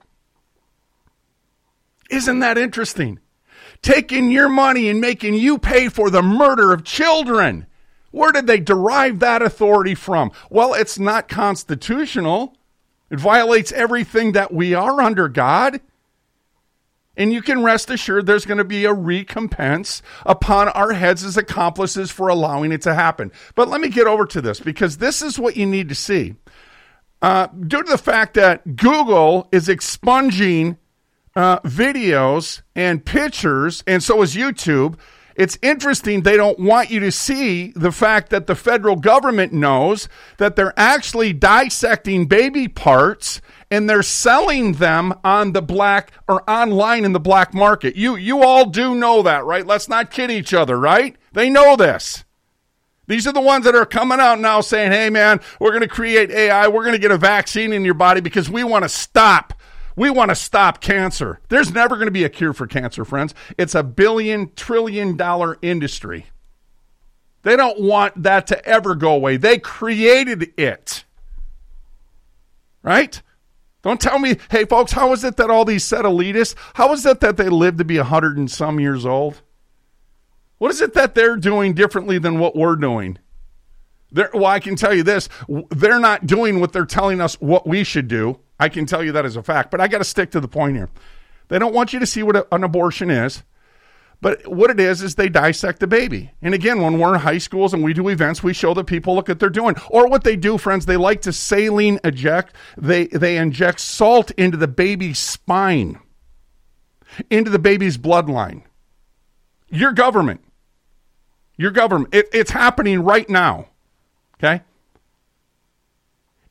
Isn't that interesting? Taking your money and making you pay for the murder of children. Where did they derive that authority from? Well, it's not constitutional. It violates everything that we are under God. And you can rest assured there's going to be a recompense upon our heads as accomplices for allowing it to happen. But let me get over to this, because this is what you need to see. Due to the fact that Google is expunging videos and pictures, and so is YouTube, it's interesting they don't want you to see the fact that the federal government knows that they're actually dissecting baby parts and they're selling them on the black or online in the black market. You all do know that, right? Let's not kid each other, right? They know this. These are the ones that are coming out now saying, hey man, we're going to create AI. We're going to get a vaccine in your body because we want to stop. We want to stop cancer. There's never going to be a cure for cancer, friends. It's $1 billion, trillion industry. They don't want that to ever go away. They created it. Right? Don't tell me, hey folks, how is it that all these said elitists, how is it that they live to be 100 and some years old? What is it that they're doing differently than what we're doing? Well, I can tell you this, they're not doing what they're telling us what we should do. I can tell you that as a fact, but I got to stick to the point here. They don't want you to see what an abortion is, but what it is they dissect the baby. And again, when we're in high schools and we do events, we show the people, look what they're doing. Or what they do, friends, they like to saline eject. They inject salt into the baby's spine, into the baby's bloodline. Your government. It's happening right now. Okay?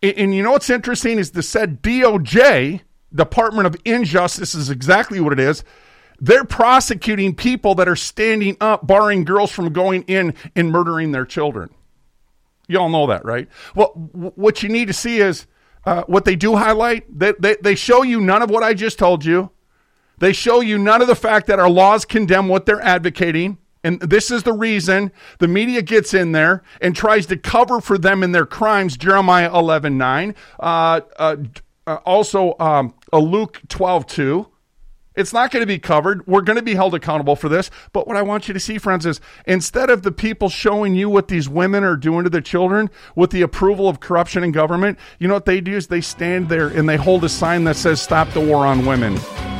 And you know what's interesting is the said DOJ, Department of Injustice, is exactly what it is. They're prosecuting people that are standing up, barring girls from going in and murdering their children. You all know that, right? Well, what you need to see is what they do highlight. They show you none of what I just told you. They show you none of the fact that our laws condemn what they're advocating. And this is the reason the media gets in there and tries to cover for them in their crimes. Jeremiah 11:9. Also, Luke 12:2. It's not going to be covered. We're going to be held accountable for this. But what I want you to see, friends, is instead of the people showing you what these women are doing to their children with the approval of corruption in government, you know what they do is they stand there and they hold a sign that says, "Stop the war on women."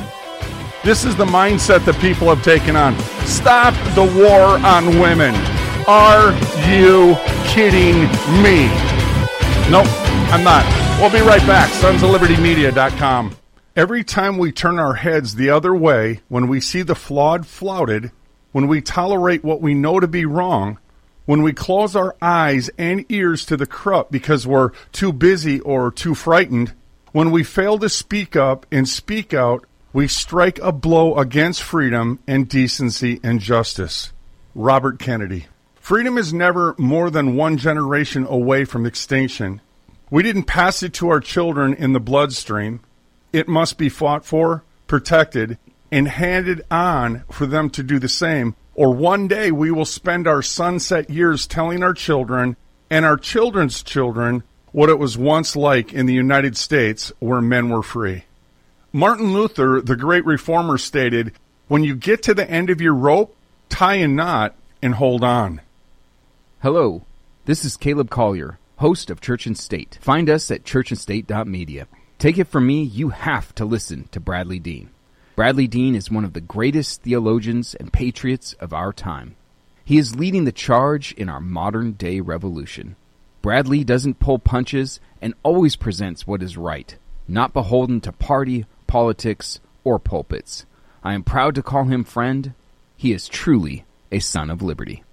This is the mindset that people have taken on. Stop the war on women. Are you kidding me? Nope, I'm not. We'll be right back. SonsOfLibertyMedia.com. Every time we turn our heads the other way, when we see the flawed flouted, when we tolerate what we know to be wrong, when we close our eyes and ears to the corrupt because we're too busy or too frightened, when we fail to speak up and speak out, we strike a blow against freedom and decency and justice. Robert Kennedy. Freedom is never more than one generation away from extinction. We didn't pass it to our children in the bloodstream. It must be fought for, protected, and handed on for them to do the same. Or one day we will spend our sunset years telling our children and our children's children what it was once like in the United States where men were free. Martin Luther, the great reformer, stated, "When you get to the end of your rope, tie a knot and hold on." Hello, this is Caleb Collier, host of Church and State. Find us at churchandstate.media. Take it from me, you have to listen to Bradley Dean. Bradley Dean is one of the greatest theologians and patriots of our time. He is leading the charge in our modern-day revolution. Bradley doesn't pull punches and always presents what is right, not beholden to party, politics, or pulpits. I am proud to call him friend. He is truly a son of liberty.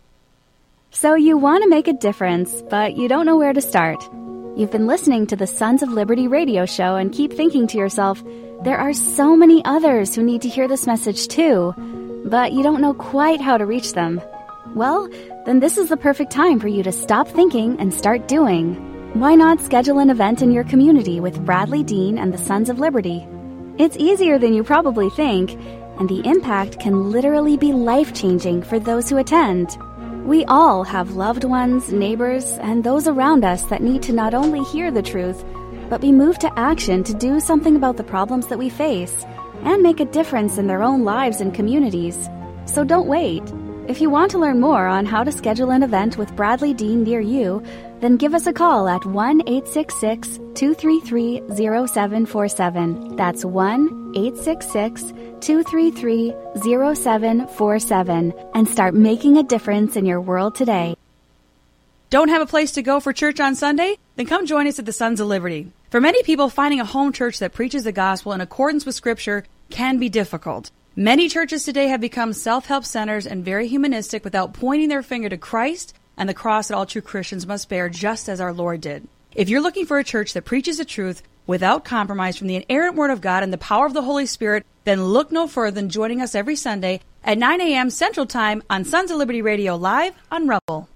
So you want to make a difference, but you don't know where to start. You've been listening to the Sons of Liberty radio show and keep thinking to yourself, there are so many others who need to hear this message too, but you don't know quite how to reach them. Well, then this is the perfect time for you to stop thinking and start doing. Why not schedule an event in your community with Bradley Dean and the Sons of Liberty? It's easier than you probably think, and the impact can literally be life-changing for those who attend. We all have loved ones, neighbors, and those around us that need to not only hear the truth, but be moved to action to do something about the problems that we face and make a difference in their own lives and communities. So don't wait. If you want to learn more on how to schedule an event with Bradley Dean near you, then give us a call at 1-866-233-0747. That's 1-866-233-0747 and start making a difference in your world today. Don't have a place to go for church on Sunday? Then come join us at the Sons of Liberty. For many people, finding a home church that preaches the gospel in accordance with Scripture can be difficult. Many churches today have become self-help centers and very humanistic without pointing their finger to Christ and the cross that all true Christians must bear, just as our Lord did. If you're looking for a church that preaches the truth without compromise from the inerrant Word of God and the power of the Holy Spirit, then look no further than joining us every Sunday at 9 a.m. Central Time on Sons of Liberty Radio Live on Rumble.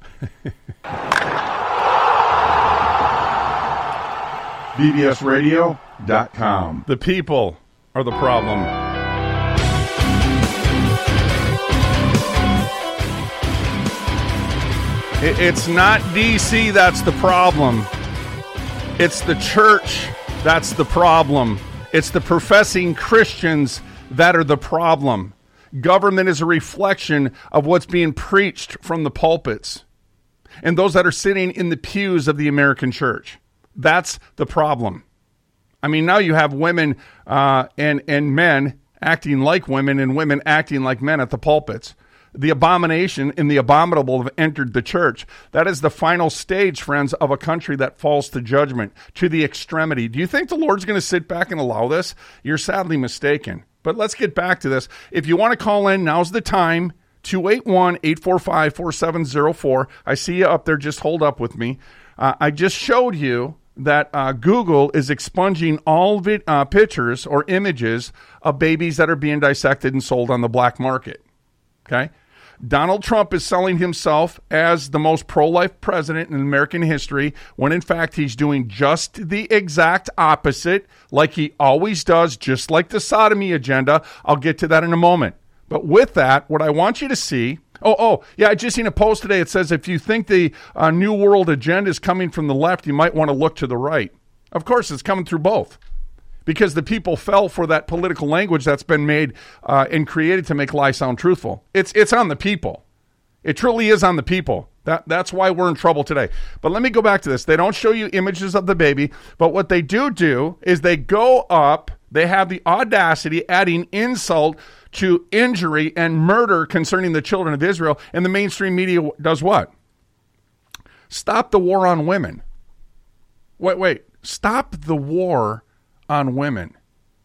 BBSradio.com. The people are the problem. It's not D.C. that's the problem. It's the church that's the problem. It's the professing Christians that are the problem. Government is a reflection of what's being preached from the pulpits and those that are sitting in the pews of the American church. That's the problem. I mean, now you have women and men acting like women and women acting like men at the pulpits. The abomination and the abominable have entered the church. That is the final stage, friends, of a country that falls to judgment, to the extremity. Do you think the Lord's going to sit back and allow this? You're sadly mistaken. But let's get back to this. If you want to call in, now's the time. 281-845-4704. I see you up there. Just hold up with me. I just showed you that Google is expunging all pictures or images of babies that are being dissected and sold on the black market. Okay? Donald Trump is selling himself as the most pro-life president in American history, when in fact he's doing just the exact opposite, like he always does, just like the sodomy agenda. I'll get to that in a moment. But with that, what I want you to see... yeah, I just seen a post today. It says if you think the New World agenda is coming from the left, you might want to look to the right. Of course, it's coming through both, because the people fell for that political language that's been made and created to make lies sound truthful. It's on the people. It truly is on the people. That's why we're in trouble today. But let me go back to this. They don't show you images of the baby, but what they do is they go up, they have the audacity adding insult to injury and murder concerning the children of Israel, and the mainstream media does what? Stop the war on women. Wait. Stop the war on women.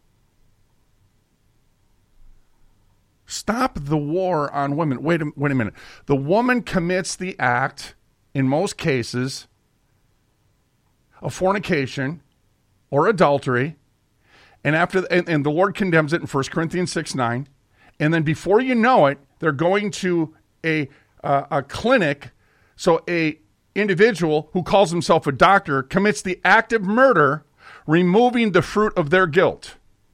Stop the war on women. Wait a minute. The woman commits the act, in most cases, of fornication or adultery, and and the Lord condemns it in 1 Corinthians 6:9. And then before you know it, they're going to a clinic. So a individual who calls himself a doctor commits the act of murder, removing the fruit of their guilt.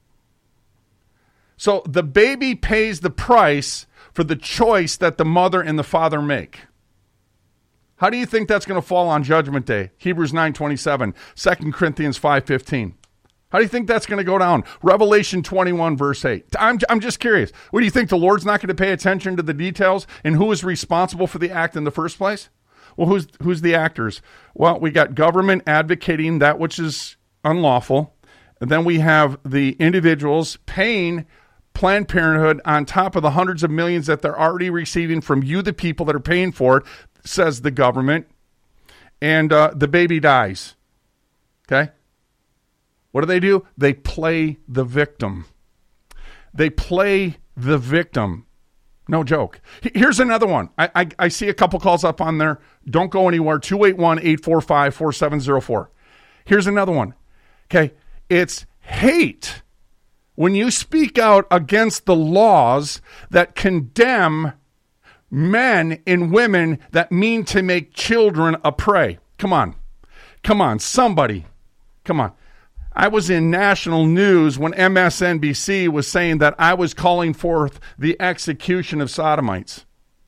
So the baby pays the price for the choice that the mother and the father make. How do you think that's going to fall on Judgment Day? Hebrews 9:27, 2 Corinthians 5:15. How do you think that's going to go down? Revelation 21, verse 8. I'm just curious. What do you think? The Lord's not going to pay attention to the details and who is responsible for the act in the first place? Well, who's the actors? Well, we got government advocating that which is unlawful. And then we have the individuals paying Planned Parenthood on top of the hundreds of millions that they're already receiving from you, the people that are paying for it, says the government. And the baby dies. Okay? What do? They play the victim. They play the victim. No joke. Here's another one. I see a couple calls up on there. Don't go anywhere. 281-845-4704. Here's another one. Okay. It's hate when you speak out against the laws that condemn men and women that mean to make children a prey. Come on. Somebody. Come on. I was in national news when MSNBC was saying that I was calling forth the execution of sodomites,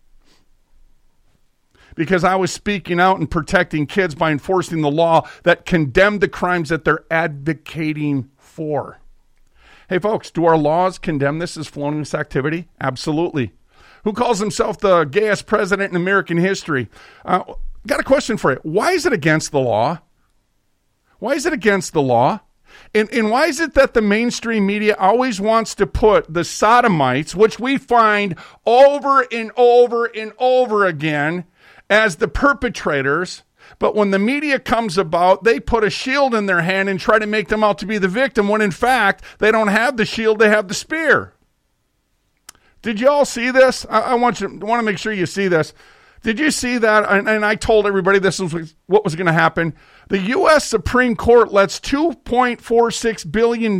because I was speaking out and protecting kids by enforcing the law that condemned the crimes that they're advocating for. Hey, folks, do our laws condemn this as felonious activity? Absolutely. Who calls himself the gayest president in American history? Got a question for you. Why is it against the law? Why is it against the law? And why is it that the mainstream media always wants to put the sodomites, which we find over and over and over again, as the perpetrators, but when the media comes about, they put a shield in their hand and try to make them out to be the victim, when in fact, they don't have the shield, they have the spear. Did you all see this? I want to make sure you see this. Did you see that? And I told everybody this was what was going to happen. The U.S. Supreme Court lets $2.46 billion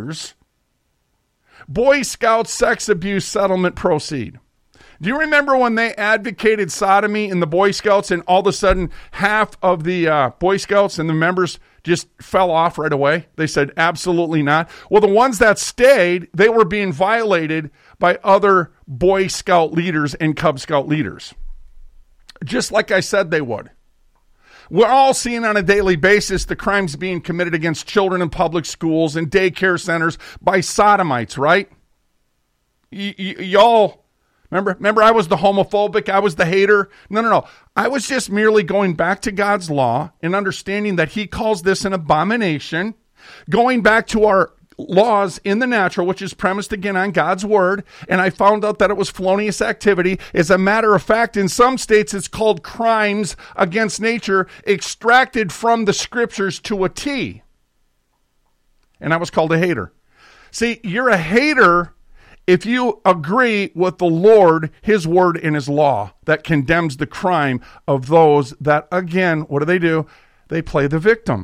Boy Scout sex abuse settlement proceed. Do you remember when they advocated sodomy in the Boy Scouts, and all of a sudden half of the Boy Scouts and the members just fell off right away? They said, absolutely not. Well, the ones that stayed, they were being violated by other Boy Scout leaders and Cub Scout leaders, just like I said they would. We're all seeing on a daily basis the crimes being committed against children in public schools and daycare centers by sodomites, right? Y'all... Remember, I was the homophobic, I was the hater. No. I was just merely going back to God's law and understanding that he calls this an abomination, going back to our laws in the natural, which is premised again on God's word, and I found out that it was felonious activity. As a matter of fact, in some states, it's called crimes against nature, extracted from the scriptures to a T. And I was called a hater. See, you're a hater if you agree with the Lord, his word, and his law that condemns the crime of those that, again, what do? They play the victim.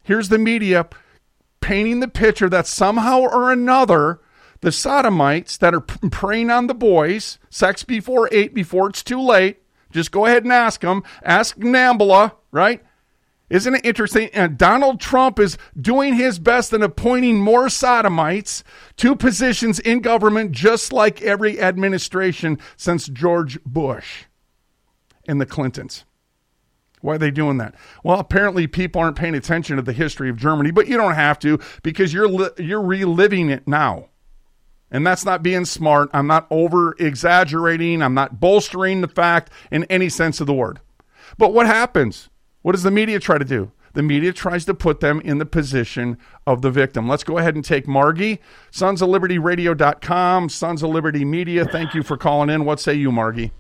Here's the media painting the picture that somehow or another, the sodomites that are preying on the boys, sex before 8, before it's too late, just go ahead and ask them. Ask Nambla, right? Isn't it interesting? And Donald Trump is doing his best in appointing more sodomites to positions in government, just like every administration since George Bush and the Clintons. Why are they doing that? Well, apparently people aren't paying attention to the history of Germany, but you don't have to, because you're reliving it now. And that's not being smart. I'm not over-exaggerating. I'm not bolstering the fact in any sense of the word. But what happens? What does the media try to do? The media tries to put them in the position of the victim. Let's go ahead and take Margie. SonsOfLibertyRadio.com, Sons of Liberty Media. Thank you for calling in. What say you, Margie?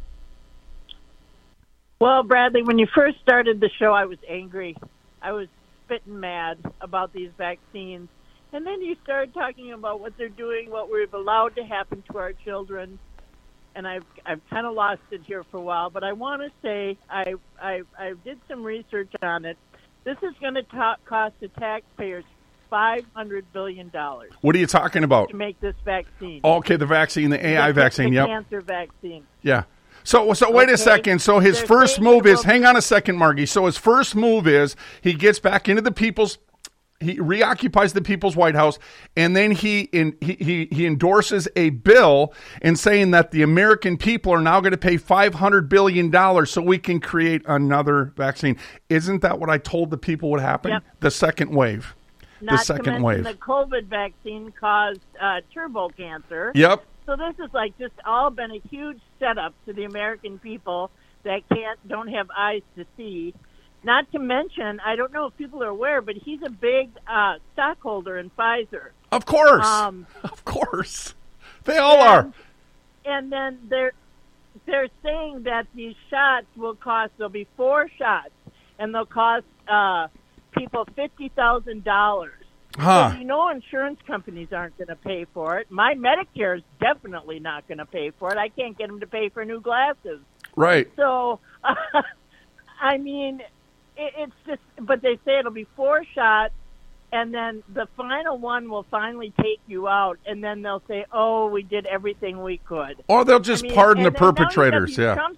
Well, Bradley, when you first started the show, I was angry. I was spitting mad about these vaccines. And then you started talking about what they're doing, what we've allowed to happen to our children. And I've kind of lost it here for a while. But I want to say I did some research on it. This is going to cost the taxpayers $500 billion. What are you talking about? To make this vaccine. Okay, the vaccine, the AI vaccine. The Yep. cancer vaccine. Yeah. So wait a second. So his first move is, hang on a second, Margie. So his first move is he gets back into he reoccupies the People's White House, and then he endorses a bill in saying that the American people are now going to pay $500 billion so we can create another vaccine. Isn't that what I told the people would happen? Yep. The second wave. Not to mention the COVID vaccine caused turbo cancer. Yep. So this is like just all been a huge setup to the American people that don't have eyes to see. Not to mention, I don't know if people are aware, but he's a big stockholder in Pfizer. Of course. Of course. They all are. And then they're saying that these shots there'll be 4 shots, and they'll cost people $50,000. Huh. So you know insurance companies aren't going to pay for it. My Medicare is definitely not going to pay for it. I can't get them to pay for new glasses. Right. So, I mean, it's just, but they say it'll be 4 shots, and then the final one will finally take you out, and then they'll say, oh, we did everything we could. Or they'll just pardon the perpetrators. These Trump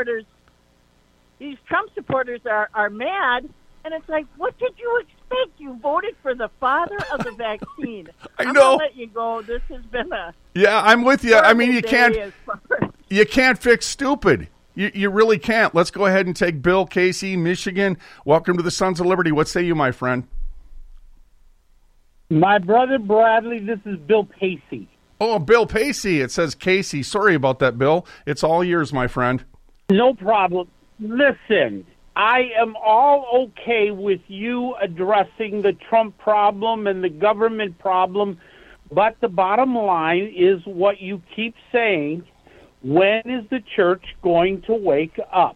supporters are mad, and it's like, what did you expect? You voted for the father of the vaccine. I'm going to let you go. This has been Yeah, I'm with you. I mean, you can't fix stupid. You really can't. Let's go ahead and take Bill Casey, Michigan. Welcome to the Sons of Liberty. What say you, my friend? My brother Bradley, this is Bill Pacey. Oh, Bill Pacey. It says Casey. Sorry about that, Bill. It's all yours, my friend. No problem. Listen, I am all okay with you addressing the Trump problem and the government problem, but the bottom line is what you keep saying. When is the church going to wake up?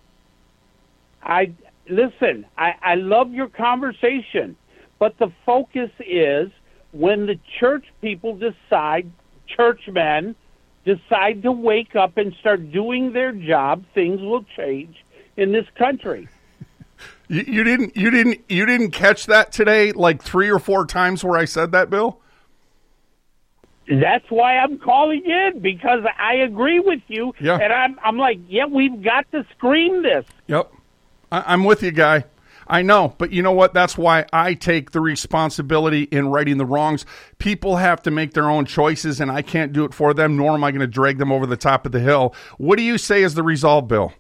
I love your conversation, but the focus is when the church people churchmen decide to wake up and start doing their job, things will change in this country. You didn't catch that today, like 3 or 4 times where I said that, Bill? That's why I'm calling in, because I agree with you. Yeah. And I'm like, yeah, we've got to scream this. Yep. I'm with you, guy. I know, but you know what? That's why I take the responsibility in righting the wrongs. People have to make their own choices, and I can't do it for them, nor am I going to drag them over the top of the hill. What do you say is the resolve, Bill?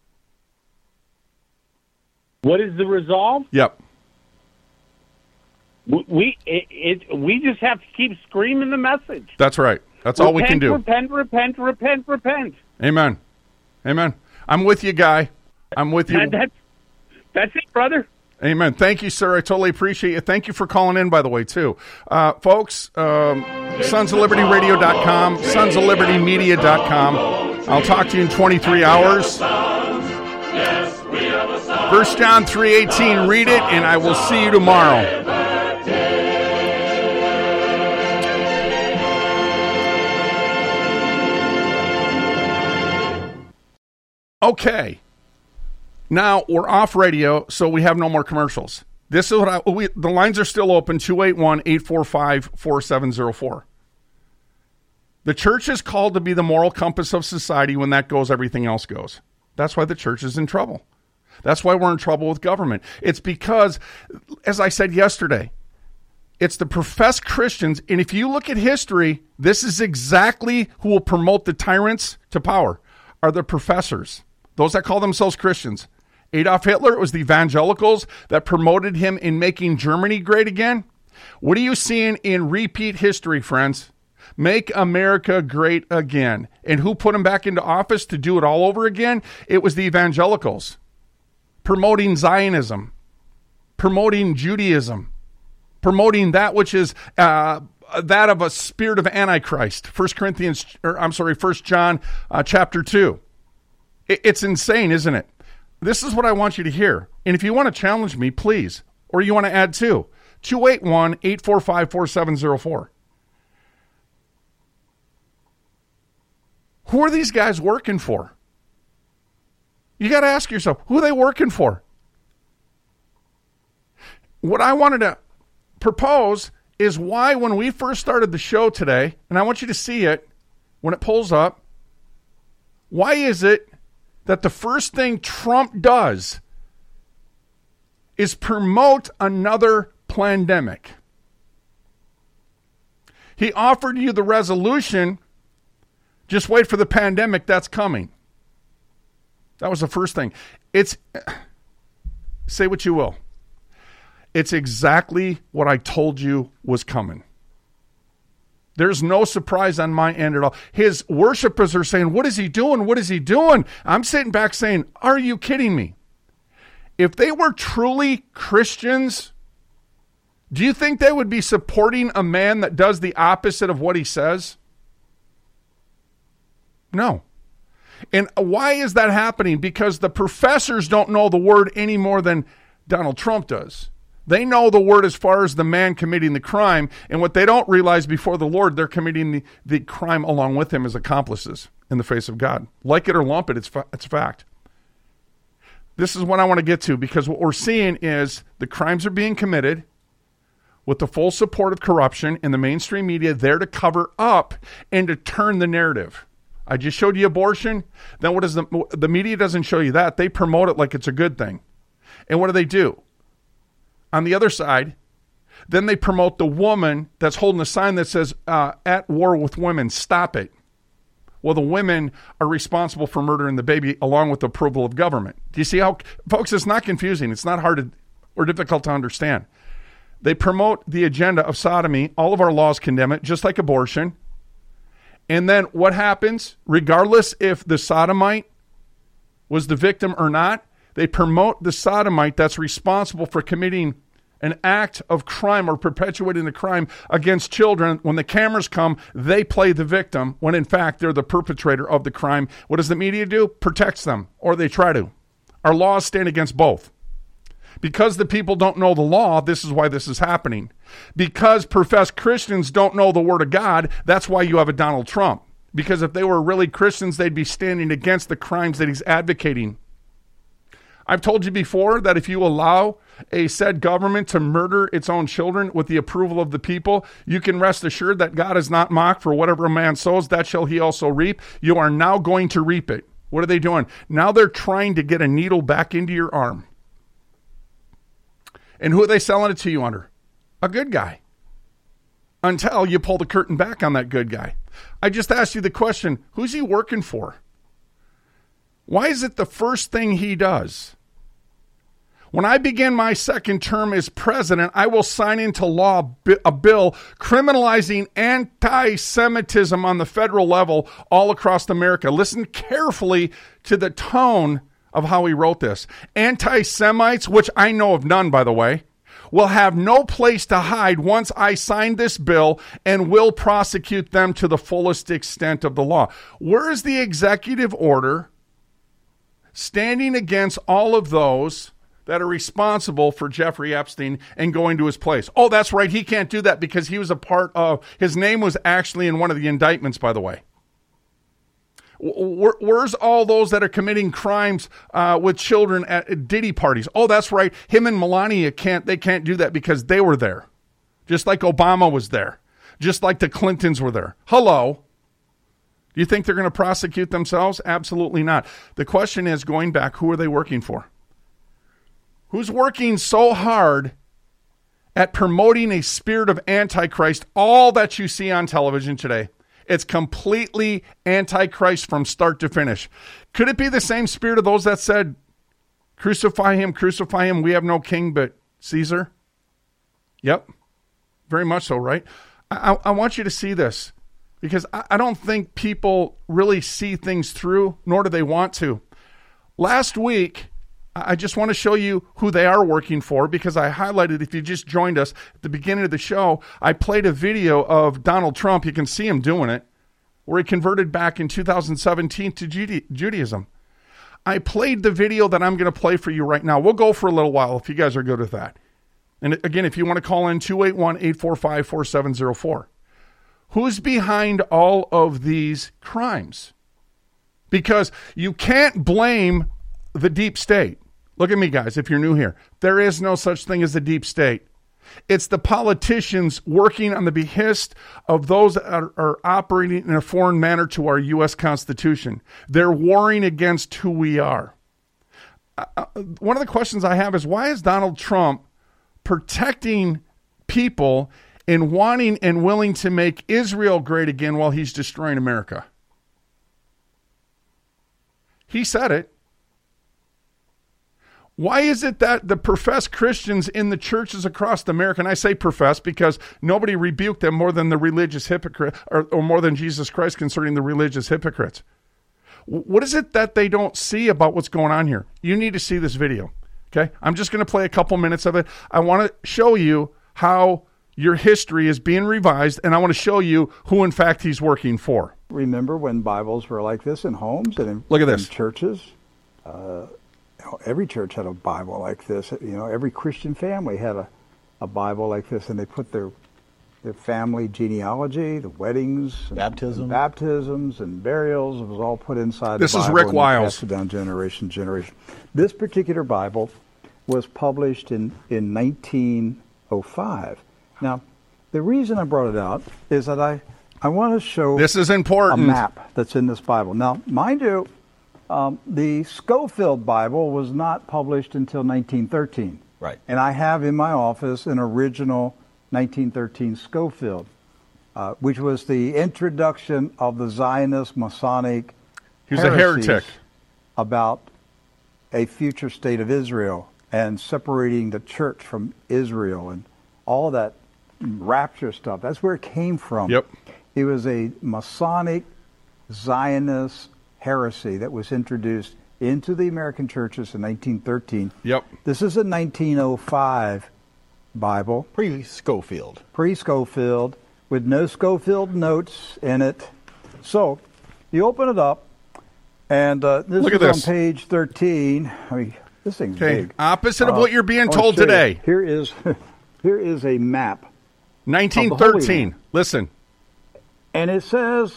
What is the resolve? Yep. We just have to keep screaming the message. That's right. That's all we can do. Repent, repent, repent, repent. Amen. Amen. I'm with you, guy. I'm with you. That's it, brother. Amen. Thank you, sir. I totally appreciate it. Thank you for calling in, by the way, too. Folks, SonsOfLibertyRadio.com, SonsOfLibertyMedia.com. I'll talk to you in 23 hours. 1 John 3:18, read it, and I will see you tomorrow. Okay. Now, we're off radio, so we have no more commercials. This is what the lines are still open, 281-845-4704. The church is called to be the moral compass of society. When that goes, everything else goes. That's why the church is in trouble. That's why we're in trouble with government. It's because, as I said yesterday, it's the professed Christians, and if you look at history, this is exactly who will promote the tyrants to power, are the professors, those that call themselves Christians. Adolf Hitler, it was the evangelicals that promoted him in making Germany great again. What are you seeing in repeat history, friends? Make America great again. And who put him back into office to do it all over again? It was the evangelicals. Promoting Zionism, promoting Judaism, promoting that which is that of a spirit of Antichrist. 1 John chapter 2. It's insane, isn't it? This is what I want you to hear. And if you want to challenge me, please, or you want to add to, 281-845-4704. Who are these guys working for? You got to ask yourself, who are they working for? What I wanted to propose is why, when we first started the show today, and I want you to see it when it pulls up, why is it that the first thing Trump does is promote another pandemic? He offered you the resolution, just wait for the pandemic that's coming. That was the first thing. It's, say what you will, it's exactly what I told you was coming. There's no surprise on my end at all. His worshipers are saying, what is he doing? What is he doing? I'm sitting back saying, are you kidding me? If they were truly Christians, do you think they would be supporting a man that does the opposite of what he says? No. And why is that happening? Because the professors don't know the word any more than Donald Trump does. They know the word as far as the man committing the crime, and what they don't realize before the Lord, they're committing the crime along with him as accomplices in the face of God. Like it or lump it, it's a fact. This is what I want to get to, because what we're seeing is the crimes are being committed with the full support of corruption in the mainstream media there to cover up and to turn the narrative. I just showed you abortion. Then what does the media doesn't show you that. They promote it like it's a good thing. And what do? On the other side, then they promote the woman that's holding a sign that says, at war with women, stop it. Well, the women are responsible for murdering the baby along with the approval of government. Do you see how, folks, it's not confusing. It's not hard or difficult to understand. They promote the agenda of sodomy. All of our laws condemn it, just like abortion. And then what happens, regardless if the sodomite was the victim or not, they promote the sodomite that's responsible for committing an act of crime or perpetuating the crime against children. When the cameras come, they play the victim when in fact they're the perpetrator of the crime. What does the media do? Protects them, or they try to. Our laws stand against both. Because the people don't know the law, this is why this is happening. Because professed Christians don't know the Word of God, that's why you have a Donald Trump. Because if they were really Christians, they'd be standing against the crimes that he's advocating. I've told you before that if you allow a said government to murder its own children with the approval of the people, you can rest assured that God is not mocked. For whatever a man sows, that shall he also reap. You are now going to reap it. What are they doing? Now they're trying to get a needle back into your arm. And who are they selling it to you under? A good guy. Until you pull the curtain back on that good guy. I just asked you the question, who's he working for? Why is it the first thing he does? When I begin my second term as president, I will sign into law a bill criminalizing anti-Semitism on the federal level all across America. Listen carefully to the tone of how he wrote this. Anti-Semites, which I know of none, by the way, will have no place to hide once I sign this bill, and will prosecute them to the fullest extent of the law. Where is the executive order standing against all of those that are responsible for Jeffrey Epstein and going to his place? Oh, that's right. He can't do that because he was a part of, his name was actually in one of the indictments, by the way. Where's all those that are committing crimes with children at Diddy parties? Oh, that's right. Him and Melania can't do that because they were there. Just like Obama was there. Just like the Clintons were there. Hello. Do you think they're going to prosecute themselves? Absolutely not. The question is, going back, who are they working for? Who's working so hard at promoting a spirit of Antichrist? All that you see on television today, it's completely Antichrist from start to finish. Could it be the same spirit of those that said, crucify him, we have no king but Caesar? Yep, very much so, right? I want you to see this, because I don't think people really see things through, nor do they want to. Last week, I just want to show you who they are working for, because I highlighted, if you just joined us at the beginning of the show, I played a video of Donald Trump. You can see him doing it, where he converted back in 2017 to Judaism. I played the video that I'm going to play for you right now. We'll go for a little while if you guys are good with that. And again, if you want to call in, 281-845-4704. Who's behind all of these crimes? Because you can't blame the deep state. Look at me, guys, if you're new here. There is no such thing as the deep state. It's the politicians working on the behest of those that are operating in a foreign manner to our U.S. Constitution. They're warring against who we are. One of the questions I have is, why is Donald Trump protecting people and wanting and willing to make Israel great again while he's destroying America? He said it. Why is it that the professed Christians in the churches across America, and I say professed because nobody rebuked them more than the religious hypocrite, or more than Jesus Christ concerning the religious hypocrites? What is it that they don't see about what's going on here? You need to see this video. Okay, I'm just going to play a couple minutes of it. I want to show you how your history is being revised, and I want to show you who, in fact, he's working for. Remember when Bibles were like this in homes and Look at this. in churches? Every church had a Bible like this. Every Christian family had a Bible like this, and they put their family genealogy, the weddings, baptisms, and burials. It was all put inside the Bible. This is Rick Wiles. Passed it down generation to generation. This particular Bible was published in 1905. Now, the reason I brought it out is that I want to show this is important. A map that's in this Bible. Now, mind you, the Scofield Bible was not published until 1913. Right. And I have in my office an original 1913 Scofield, which was the introduction of the Zionist Masonic He's a heretic about a future state of Israel and separating the church from Israel and all that rapture stuff. That's where it came from. Yep. It was a Masonic Zionist heresy that was introduced into the American churches in 1913. Yep. This is a 1905 Bible. Pre-Scofield. Pre-Scofield, with no Scofield notes in it. So, you open it up, and this Look is at this. on page 13. I mean, this thing's big. Opposite of what you're being told show you. today. Here is a map. 1913. Listen. And it says,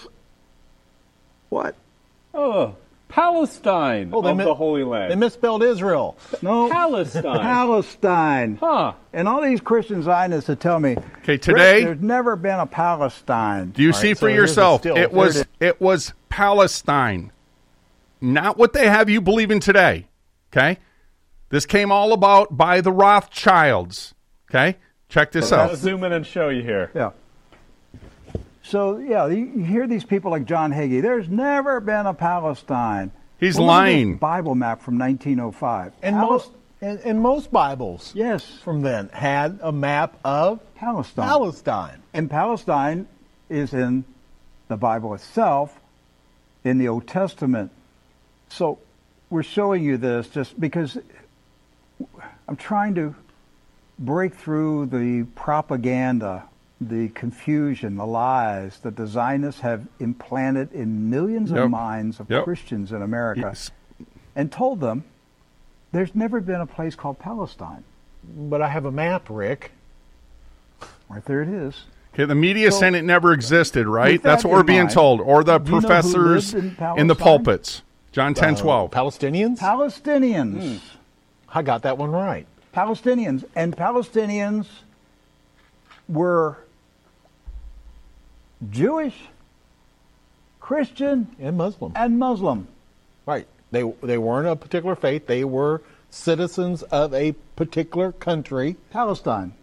what? Oh, Palestine of the Holy Land. They misspelled Israel. No. Palestine. Palestine. Huh. And all these Christian Zionists that tell me, okay, today, there's never been a Palestine. Do you see for yourself? It was Palestine. Not what they have you believing today. Okay? This came all about by the Rothschilds. Okay? Check this out. Let's zoom in and show you here. Yeah. So, yeah, you hear these people like John Hagee. There's never been a Palestine. He's lying. Bible map from 1905. And most Bibles, yes, from then had a map of Palestine. And Palestine is in the Bible itself, in the Old Testament. So we're showing you this just because I'm trying to break through the propaganda, the confusion, the lies that the Zionists have implanted in millions of minds of Christians in America, and told them there's never been a place called Palestine. But I have a map, Rick. Right there it is. Okay, the media saying it never existed, right? That's what we're being told. Or the professors in the pulpits. John 10:12. Palestinians? Palestinians. I got that one right. Palestinians. And Palestinians were Jewish, Christian, and Muslim. Right. They weren't a particular faith. They were citizens of a particular country. Palestine.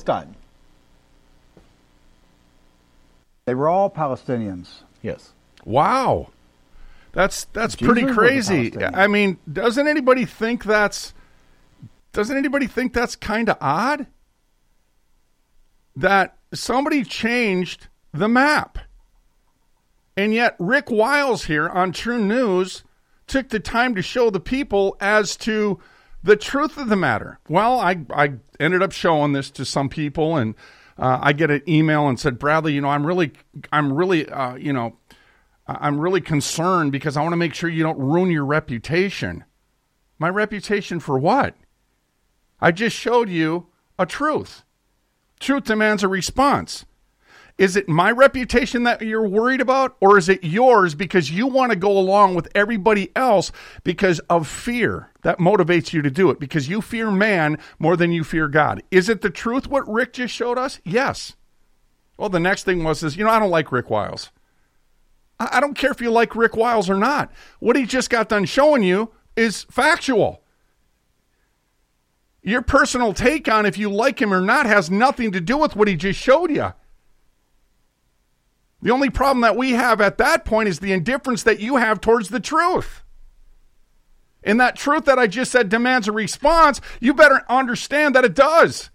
They were all Palestinians. Yes. Wow. That's pretty crazy. I mean, doesn't anybody think that's kind of odd? That somebody changed the map. And yet Rick Wiles here on True News took the time to show the people as to the truth of the matter. Well, I ended up showing this to some people, and I get an email and said, Bradley, I'm really concerned because I want to make sure you don't ruin your reputation. My reputation for what? I just showed you a truth. Truth demands a response. Is it my reputation that you're worried about, or is it yours because you want to go along with everybody else because of fear that motivates you to do it, because you fear man more than you fear God? Is it the truth what Rick just showed us? Yes. Well, the next thing was I don't like Rick Wiles. I don't care if you like Rick Wiles or not. What he just got done showing you is factual. Your personal take on if you like him or not has nothing to do with what he just showed you. The only problem that we have at that point is the indifference that you have towards the truth. And that truth that I just said demands a response, you better understand that it does.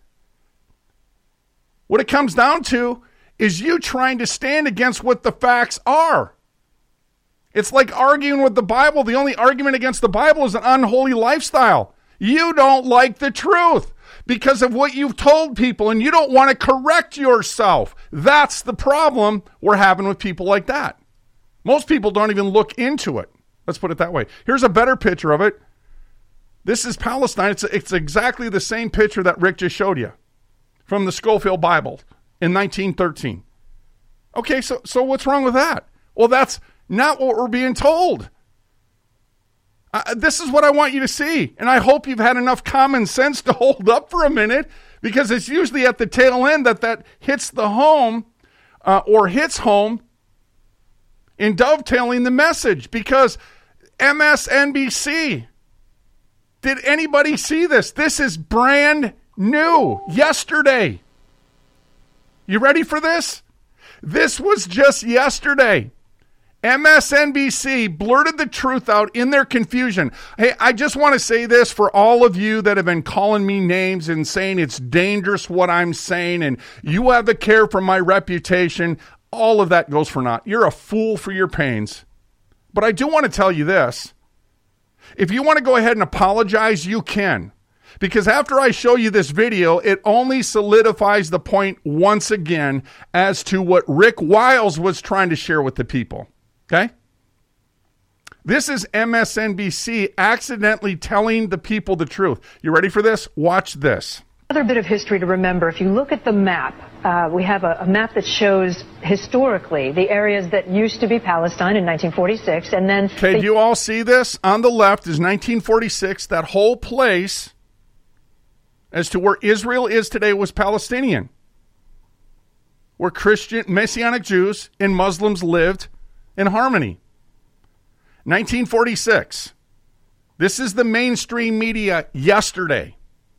What it comes down to is you trying to stand against what the facts are. It's like arguing with the Bible. The only argument against the Bible is an unholy lifestyle. You don't like the truth because of what you've told people, and you don't want to correct yourself. That's the problem we're having with people like that. Most people don't even look into it. Let's put it that way. Here's a better picture of it. This is Palestine. It's exactly the same picture that Rick just showed you from the Scofield Bible in 1913. Okay, so what's wrong with that? Well, that's not what we're being told. This is what I want you to see, and I hope you've had enough common sense to hold up for a minute, because it's usually at the tail end that hits the home or hits home in dovetailing the message, because MSNBC, did anybody see this? This is brand new, yesterday. You ready for this? This was just yesterday. MSNBC blurted the truth out in their confusion. Hey, I just want to say this for all of you that have been calling me names and saying it's dangerous what I'm saying and you have a care for my reputation. All of that goes for naught. You're a fool for your pains. But I do want to tell you this. If you want to go ahead and apologize, you can. Because after I show you this video, it only solidifies the point once again as to what Rick Wiles was trying to share with the people. Okay? This is MSNBC accidentally telling the people the truth. You ready for this? Watch this. Another bit of history to remember. If you look at the map, we have a map that shows historically the areas that used to be Palestine in 1946, and then... Okay, do you all see this? On the left is 1946. That whole place, as to where Israel is today, was Palestinian, where Christian, Messianic Jews and Muslims lived in harmony. 1946. This is the mainstream media yesterday.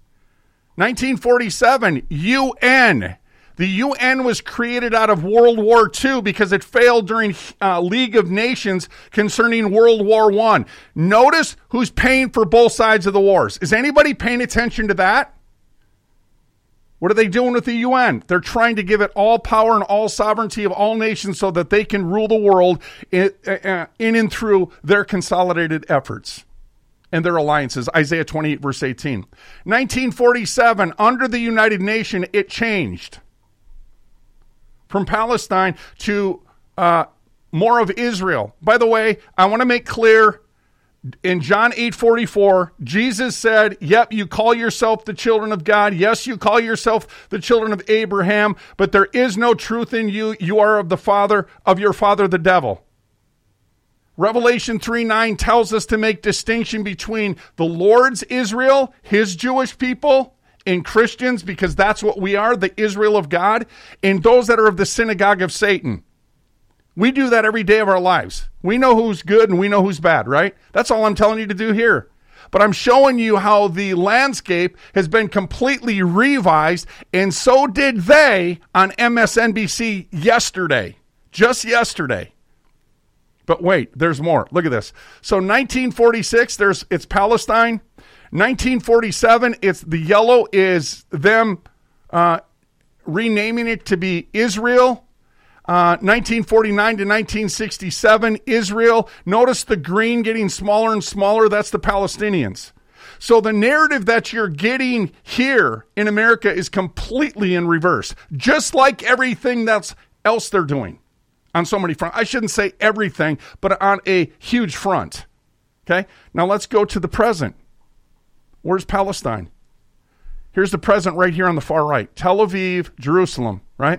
1947, UN. The UN was created out of World War II because it failed during League of Nations concerning World War I. Notice who's paying for both sides of the wars. Is anybody paying attention to that? What are they doing with the UN? They're trying to give it all power and all sovereignty of all nations so that they can rule the world in and through their consolidated efforts and their alliances. Isaiah 28, verse 18. 1947, under the United Nations, it changed from Palestine to more of Israel. By the way, I want to make clear In John 8:44, Jesus said, yep, you call yourself the children of God. Yes, you call yourself the children of Abraham, but there is no truth in you. You are of your father, the devil. Revelation 3:9 tells us to make distinction between the Lord's Israel, his Jewish people, and Christians, because that's what we are, the Israel of God, and those that are of the synagogue of Satan. We do that every day of our lives. We know who's good and we know who's bad, right? That's all I'm telling you to do here. But I'm showing you how the landscape has been completely revised, and so did they on MSNBC yesterday. Just yesterday. But wait, there's more. Look at this. So 1946, it's Palestine. 1947, it's the yellow is them renaming it to be Israel. 1949 to 1967, Israel. Notice the green getting smaller and smaller. That's the Palestinians. So the narrative that you're getting here in America is completely in reverse, just like everything else they're doing on so many fronts. I shouldn't say everything, but on a huge front. Okay? Now let's go to the present. Where's Palestine? Here's the present right here on the far right. Tel Aviv, Jerusalem, right?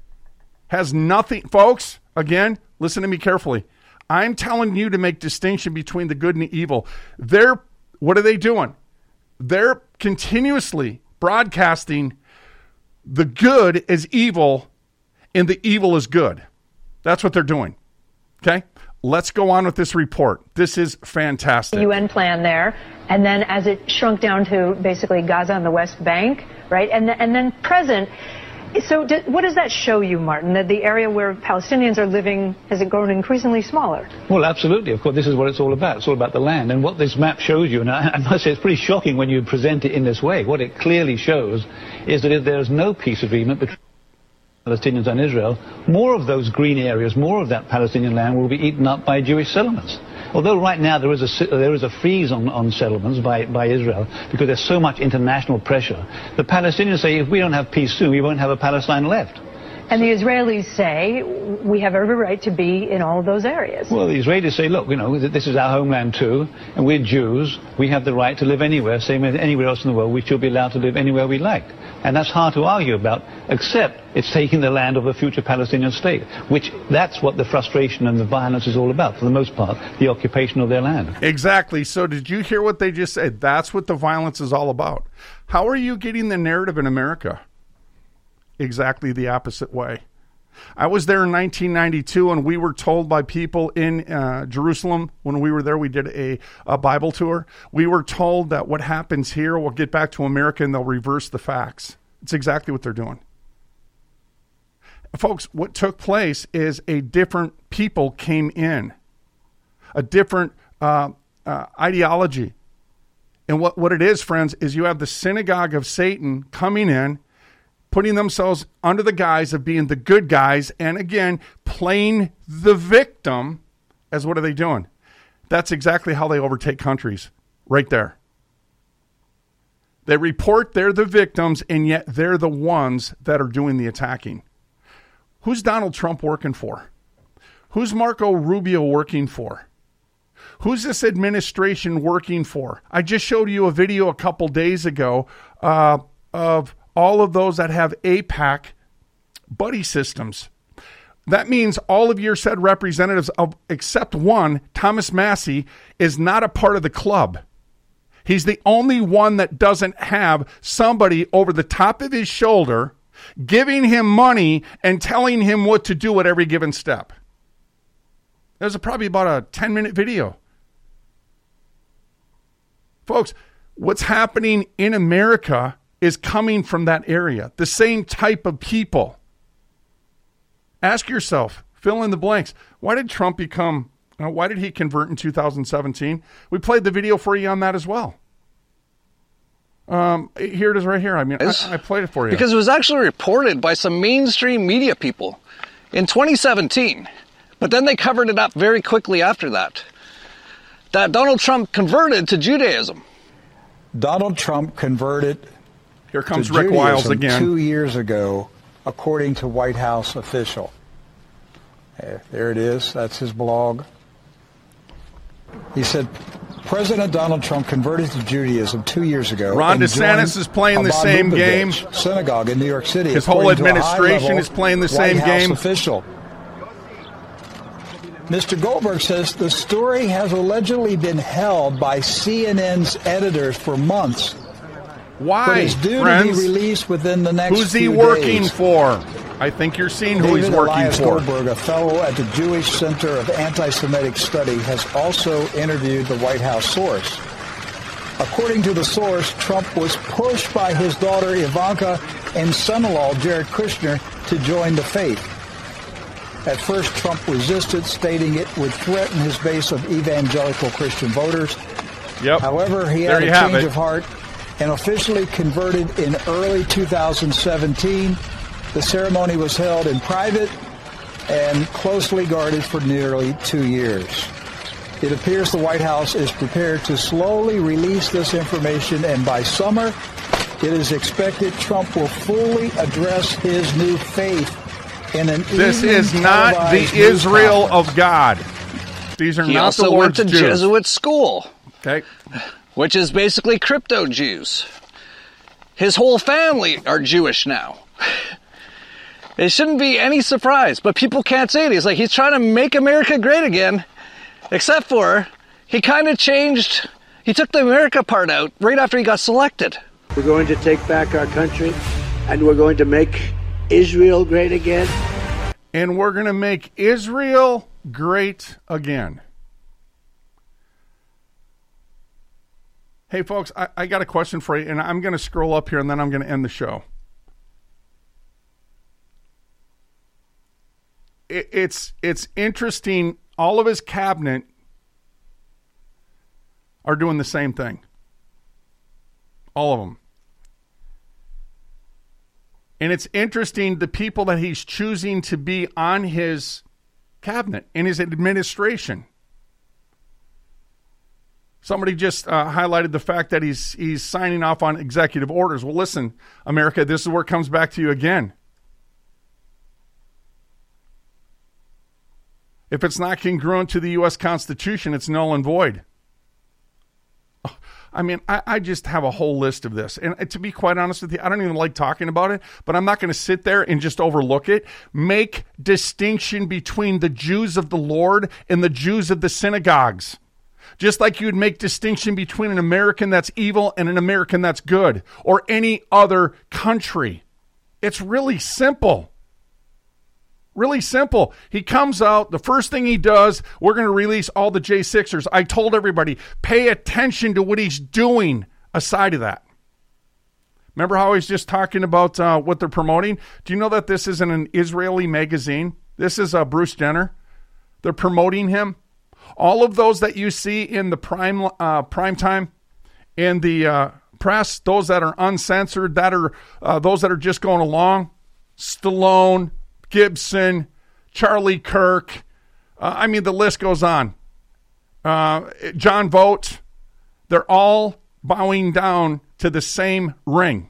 Has nothing, folks, again, listen to me carefully. I'm telling you to make distinction between the good and the evil. What are they doing? They're continuously broadcasting the good as evil and the evil is good. That's what they're doing. Okay? Let's go on with this report. This is fantastic. UN plan there, and then as it shrunk down to basically Gaza and the West Bank, right? And then present. So what does that show you, Martin, that the area where Palestinians are living, has it grown increasingly smaller? Well, absolutely. Of course, this is what it's all about. It's all about the land. And what this map shows you, and I must say it's pretty shocking when you present it in this way, what it clearly shows is that if there is no peace agreement between Palestinians and Israel, more of those green areas, more of that Palestinian land will be eaten up by Jewish settlements. Although right now there is a freeze on settlements by Israel because there's so much international pressure, the Palestinians say if we don't have peace soon, we won't have a Palestine left. And the Israelis say we have every right to be in all of those areas. Well, the Israelis say, look, this is our homeland too, and we're Jews. We have the right to live anywhere, same as anywhere else in the world. We should be allowed to live anywhere we like. And that's hard to argue about, except it's taking the land of a future Palestinian state, which that's what the frustration and the violence is all about, for the most part, the occupation of their land. Exactly. So did you hear what they just said? That's what the violence is all about. How are you getting the narrative in America? Exactly the opposite way. I was there in 1992, and we were told by people in Jerusalem, when we were there, we did a Bible tour. We were told that what happens here will get back to America and they'll reverse the facts. It's exactly what they're doing. Folks, what took place is a different people came in, a different ideology. And what it is, friends, is you have the synagogue of Satan coming in, putting themselves under the guise of being the good guys, and again, playing the victim as what are they doing? That's exactly how they overtake countries, right there. They report they're the victims, and yet they're the ones that are doing the attacking. Who's Donald Trump working for? Who's Marco Rubio working for? Who's this administration working for? I just showed you a video a couple days ago of all of those that have AIPAC buddy systems. That means all of your said representatives, except one, Thomas Massie, is not a part of the club. He's the only one that doesn't have somebody over the top of his shoulder giving him money and telling him what to do at every given step. There's probably about a 10-minute video. Folks, what's happening in America is coming from that area. The same type of people. Ask yourself, fill in the blanks. Why did Trump why did he convert in 2017? We played the video for you on that as well. Here it is right here. I mean, I played it for you. Because it was actually reported by some mainstream media people in 2017. But then they covered it up very quickly after that. That Donald Trump converted to Judaism. Donald Trump converted Here comes Rick Wiles again. 2 years ago, according to White House official. There it is. That's his blog. He said, President Donald Trump converted to Judaism 2 years ago. Ron DeSantis is playing the same game. Synagogue in New York City. His whole administration is playing the same game. Official. Mr. Goldberg says the story has allegedly been held by CNN's editors for months. Why, but is due friends? To be released within the next Who's he few working days. for? I think you're seeing who David he's working Elias for. Goldberg, a fellow at the Jewish Center of Anti-Semitic Study, has also interviewed the White House source. According to the source, Trump was pushed by his daughter Ivanka and son-in-law Jared Kushner to join the faith. At first, Trump resisted, stating it would threaten his base of evangelical Christian voters. Yep. However, he had a change of heart and officially converted in early 2017. The ceremony was held in private and closely guarded for nearly 2 years. It appears the White House is prepared to slowly release this information, and by summer, it is expected Trump will fully address his new faith in an This is not the Israel of God. These are he not also the went Lord's to Jews. Jesuit school. Okay. Which is basically crypto Jews. His whole family are Jewish now. It shouldn't be any surprise, but people can't say it. He's like, he's trying to make America great again, except for he kind of changed. He took the America part out right after he got selected. We're going to take back our country, and we're going to make Israel great again. And we're going to make Israel great again. Hey, folks, I got a question for you, and I'm going to scroll up here, and then I'm going to end the show. It's interesting. All of his cabinet are doing the same thing. All of them. And it's interesting, the people that he's choosing to be on his cabinet, in his administration. Somebody just highlighted the fact that he's signing off on executive orders. Well, listen, America, this is where it comes back to you again. If it's not congruent to the U.S. Constitution, it's null and void. I mean, I just have a whole list of this. And to be quite honest with you, I don't even like talking about it, but I'm not going to sit there and just overlook it. Make distinction between the Jews of the Lord and the Jews of the synagogues. Just like you'd make distinction between an American that's evil and an American that's good, or any other country. It's really simple. Really simple. He comes out, the first thing he does, we're going to release all the J6ers. I told everybody, pay attention to what he's doing aside of that. Remember how he's just talking about what they're promoting? Do you know that this isn't an Israeli magazine? This is Bruce Jenner. They're promoting him. All of those that you see in the prime time, in the press, those that are uncensored, that are those that are just going along, Stallone, Gibson, Charlie Kirk, I mean, the list goes on. John Vogt, they're all bowing down to the same ring.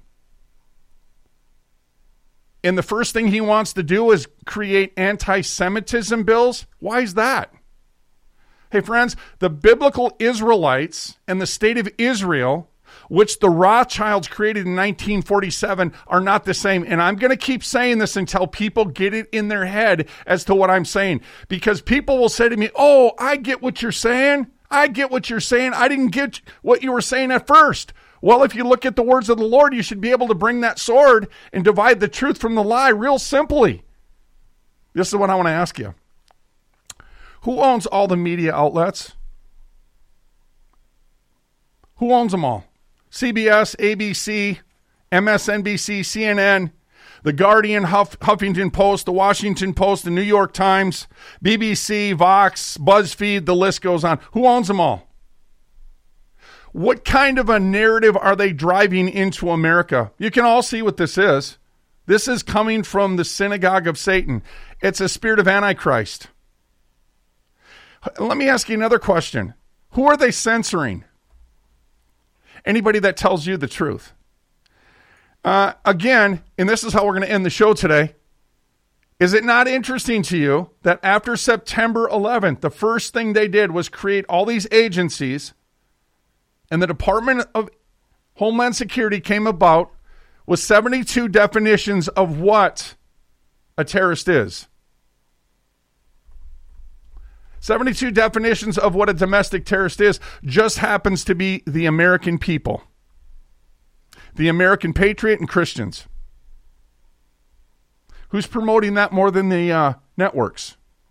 And the first thing he wants to do is create anti-Semitism bills. Why is that? Hey, friends, the biblical Israelites and the state of Israel, which the Rothschilds created in 1947, are not the same. And I'm going to keep saying this until people get it in their head as to what I'm saying. Because people will say to me, oh, I get what you're saying. I get what you're saying. I didn't get what you were saying at first. Well, if you look at the words of the Lord, you should be able to bring that sword and divide the truth from the lie real simply. This is what I want to ask you. Who owns all the media outlets? Who owns them all? CBS, ABC, MSNBC, CNN, The Guardian, Huffington Post, The Washington Post, The New York Times, BBC, Vox, BuzzFeed, the list goes on. Who owns them all? What kind of a narrative are they driving into America? You can all see what this is. This is coming from the synagogue of Satan. It's a spirit of Antichrist. Let me ask you another question. Who are they censoring? Anybody that tells you the truth. Again, and this is how we're going to end the show today. Is it not interesting to you that after September 11th, the first thing they did was create all these agencies And the Department of Homeland Security came about with 72 definitions of what a terrorist is. 72 definitions of what a domestic terrorist is just happens to be the American people. The American patriot and Christians. Who's promoting that more than the networks?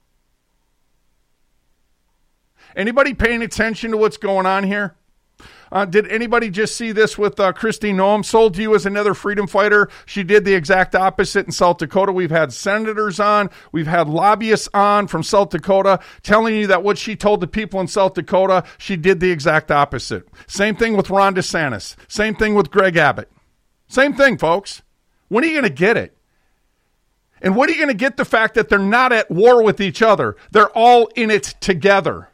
Anybody paying attention to what's going on here? Did anybody just see this with Kristi Noem? Sold to you as another freedom fighter. She did the exact opposite in South Dakota. We've had senators on. We've had lobbyists on from South Dakota telling you that what she told the people in South Dakota, she did the exact opposite. Same thing with Ron DeSantis. Same thing with Greg Abbott. Same thing, folks. When are you going to get it? And what are you going to get the fact that they're not at war with each other? They're all in it together.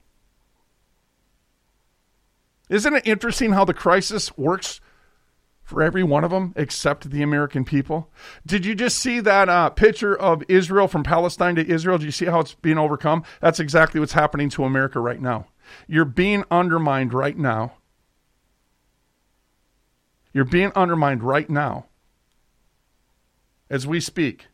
Isn't it interesting how the crisis works for every one of them except the American people? Did you just see that picture of Israel, from Palestine to Israel? Do you see how it's being overcome? That's exactly what's happening to America right now. You're being undermined right now. You're being undermined right now as we speak.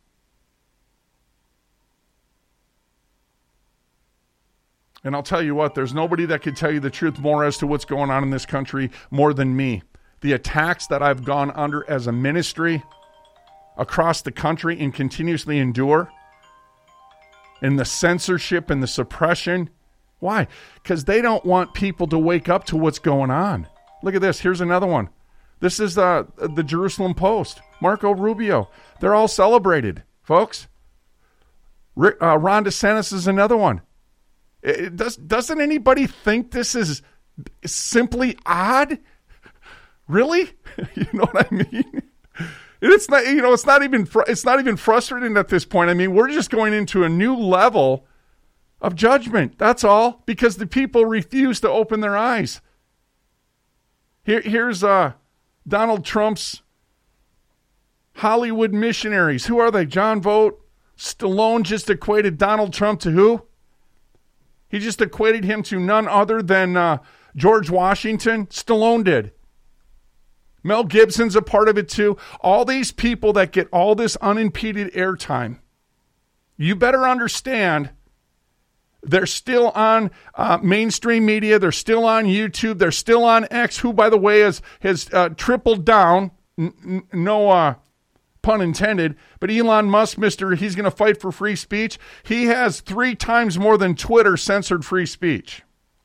And I'll tell you what, there's nobody that could tell you the truth more as to what's going on in this country more than me. The attacks that I've gone under as a ministry across the country and continuously endure, and the censorship and the suppression. Why? Because they don't want people to wake up to what's going on. Look at this. Here's another one. This is the Jerusalem Post. Marco Rubio. They're all celebrated, folks. Ron DeSantis is another one. Doesn't anybody think this is simply odd? Really? You know what I mean? It's not. It's not even frustrating at this point. I mean, we're just going into a new level of judgment. That's all, because the people refuse to open their eyes. Here's Donald Trump's Hollywood missionaries. Who are they? John Vogt. Stallone just equated Donald Trump to who? He just equated him to none other than George Washington. Stallone did. Mel Gibson's a part of it too. All these people that get all this unimpeded airtime, you better understand they're still on mainstream media. They're still on YouTube. They're still on X, who, by the way, has tripled down. No pun intended, but Elon Musk, he's going to fight for free speech. He has 3 times more than Twitter censored free speech.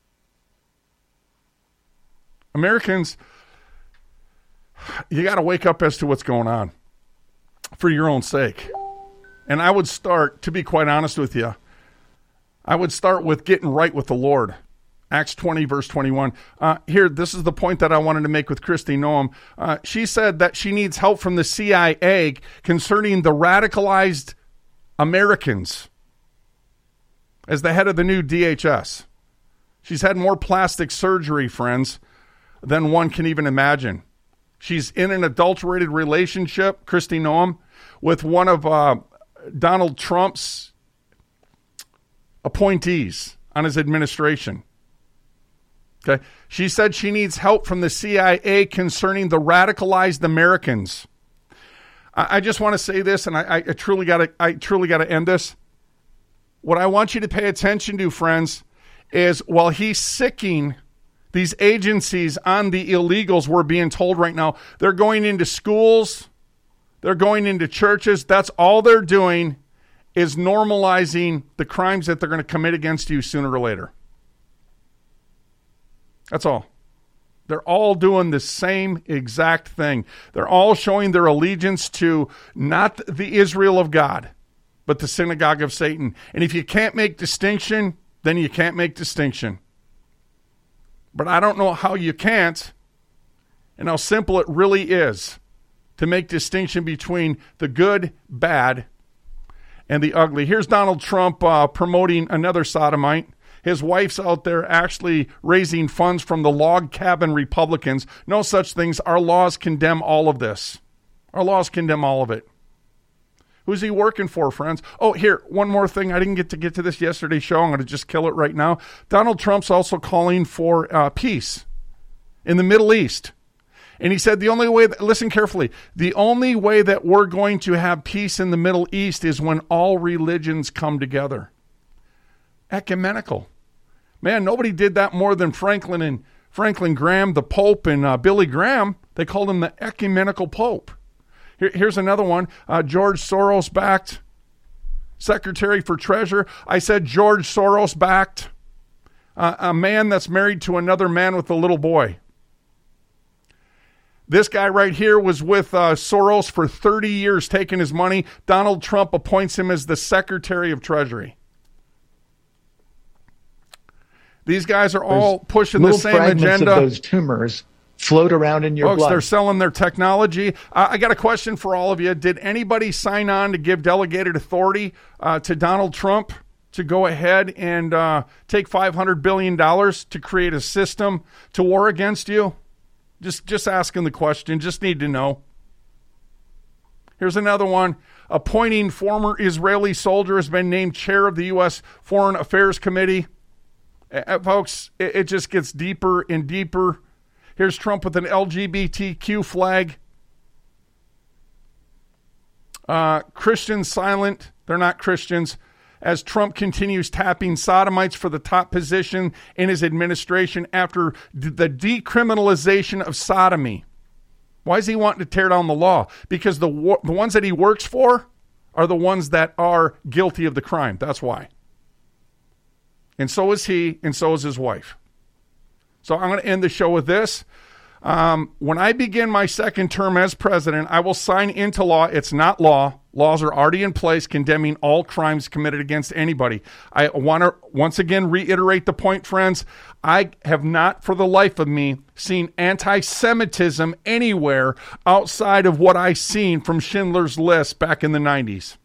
Americans, you got to wake up as to what's going on for your own sake. And I would start, to be quite honest with you, I would start with getting right with the Lord. Acts 20, verse 21. This is the point that I wanted to make with Kristi Noem. She said that she needs help from the CIA concerning the radicalized Americans as the head of the new DHS. She's had more plastic surgery, friends, than one can even imagine. She's in an adulterated relationship, Kristi Noem, with one of Donald Trump's appointees on his administration. Okay. She said she needs help from the CIA concerning the radicalized Americans. I just want to say this, and I truly got to end this. What I want you to pay attention to, friends, is while he's sicking these agencies on the illegals, we're being told right now, they're going into schools, they're going into churches. That's all they're doing, is normalizing the crimes that they're going to commit against you sooner or later. That's all. They're all doing the same exact thing. They're all showing their allegiance to not the Israel of God, but the synagogue of Satan. And if you can't make distinction, then you can't make distinction. But I don't know how you can't, and how simple it really is to make distinction between the good, bad, and the ugly. Here's Donald Trump promoting another sodomite. His wife's out there actually raising funds from the log cabin Republicans. No such things. Our laws condemn all of this. Our laws condemn all of it. Who's he working for, friends? Oh, here, one more thing. I didn't get to this yesterday's show. I'm going to just kill it right now. Donald Trump's also calling for peace in the Middle East. And he said the only way, listen carefully, the only way that we're going to have peace in the Middle East is when all religions come together. Ecumenical. Man, nobody did that more than Franklin Graham, the Pope, and Billy Graham. They called him the ecumenical Pope. Here's another one. George Soros-backed Secretary for Treasury. I said George Soros-backed. A man that's married to another man with a little boy. This guy right here was with Soros for 30 years, taking his money. Donald Trump appoints him as the Secretary of Treasury. These guys are all pushing the same agenda. Of those tumors float around in your blood. They're selling their technology. I got a question for all of you. Did anybody sign on to give delegated authority to Donald Trump to go ahead and take $500 billion to create a system to war against you? Just asking the question. Just need to know. Here's another one. Appointing former Israeli soldier has been named chair of the U.S. Foreign Affairs Committee. Folks, it just gets deeper and deeper. Here's Trump with an LGBTQ flag. Christians silent. They're not Christians. As Trump continues tapping sodomites for the top position in his administration after the decriminalization of sodomy. Why is he wanting to tear down the law? Because the ones that he works for are the ones that are guilty of the crime. That's why. And so is he, and so is his wife. So I'm going to end the show with this. When I begin my second term as president, I will sign into law. It's not law. Laws are already in place condemning all crimes committed against anybody. I want to once again reiterate the point, friends. I have not for the life of me seen anti-Semitism anywhere outside of what I seen from Schindler's List back in the 90s.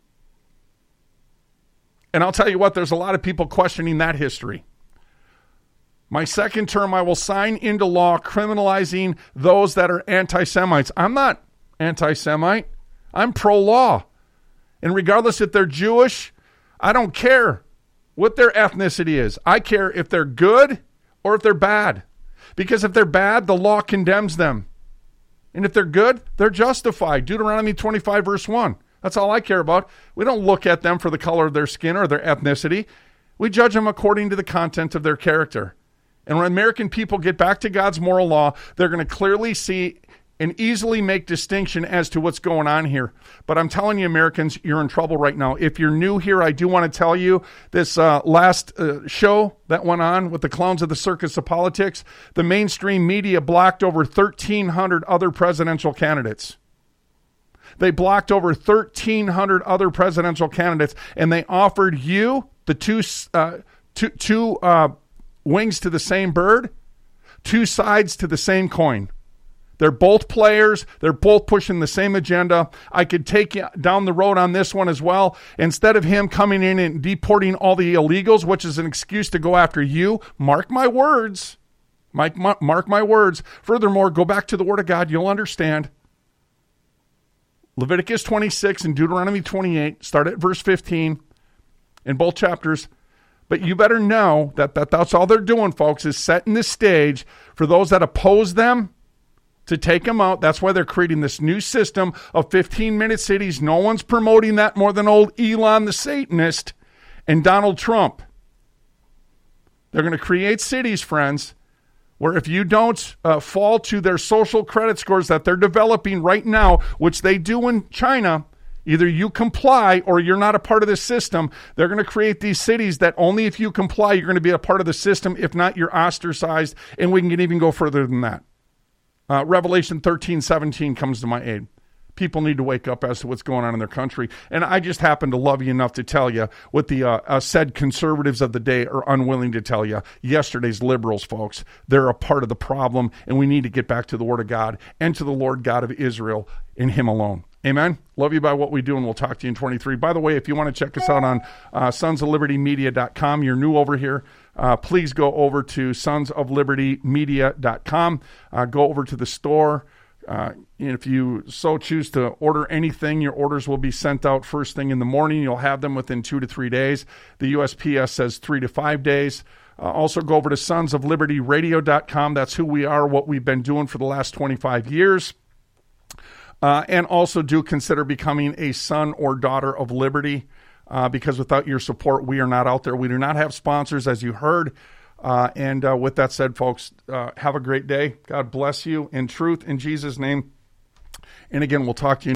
And I'll tell you what, there's a lot of people questioning that history. My second term, I will sign into law criminalizing those that are anti-Semites. I'm not anti-Semite. I'm pro-law. And regardless if they're Jewish, I don't care what their ethnicity is. I care if they're good or if they're bad. Because if they're bad, the law condemns them. And if they're good, they're justified. Deuteronomy 25, verse 1. That's all I care about. We don't look at them for the color of their skin or their ethnicity. We judge them according to the content of their character. And when American people get back to God's moral law, they're going to clearly see and easily make distinction as to what's going on here. But I'm telling you, Americans, you're in trouble right now. If you're new here, I do want to tell you this last show that went on with the clowns of the circus of politics, the mainstream media blocked over 1,300 other presidential candidates. They blocked over 1,300 other presidential candidates, and they offered you the two wings to the same bird, two sides to the same coin. They're both players. They're both pushing the same agenda. I could take you down the road on this one as well. Instead of him coming in and deporting all the illegals, which is an excuse to go after you, mark my words. Mark my words. Furthermore, go back to the Word of God. You'll understand. Leviticus 26 and Deuteronomy 28, start at verse 15 in both chapters. But you better know that that's all they're doing, folks, is setting the stage for those that oppose them to take them out. That's why they're creating this new system of 15-minute cities. No one's promoting that more than old Elon the Satanist and Donald Trump. They're going to create cities, friends, where if you don't fall to their social credit scores that they're developing right now, which they do in China, either you comply or you're not a part of the system. They're going to create these cities that only if you comply, you're going to be a part of the system. If not, you're ostracized, and we can even go further than that. Revelation 13:17 comes to my aid. People need to wake up as to what's going on in their country. And I just happen to love you enough to tell you what the said conservatives of the day are unwilling to tell you. Yesterday's liberals, folks, they're a part of the problem, and we need to get back to the Word of God and to the Lord God of Israel in Him alone. Amen. Love you by what we do, and we'll talk to you in 23. By the way, if you want to check us out on sonsoflibertymedia.com, you're new over here, please go over to sonsoflibertymedia.com. Go over to the store. If you so choose to order anything, your orders will be sent out first thing in the morning. You'll have them within 2 to 3 days. The USPS says 3 to 5 days. Also go over to sonsoflibertyradio.com. That's who we are, what we've been doing for the last 25 years. And also do consider becoming a son or daughter of Liberty, because without your support, we are not out there. We do not have sponsors, as you heard. And with that said, folks, have a great day. God bless you in truth, in Jesus' name. And again, we'll talk to you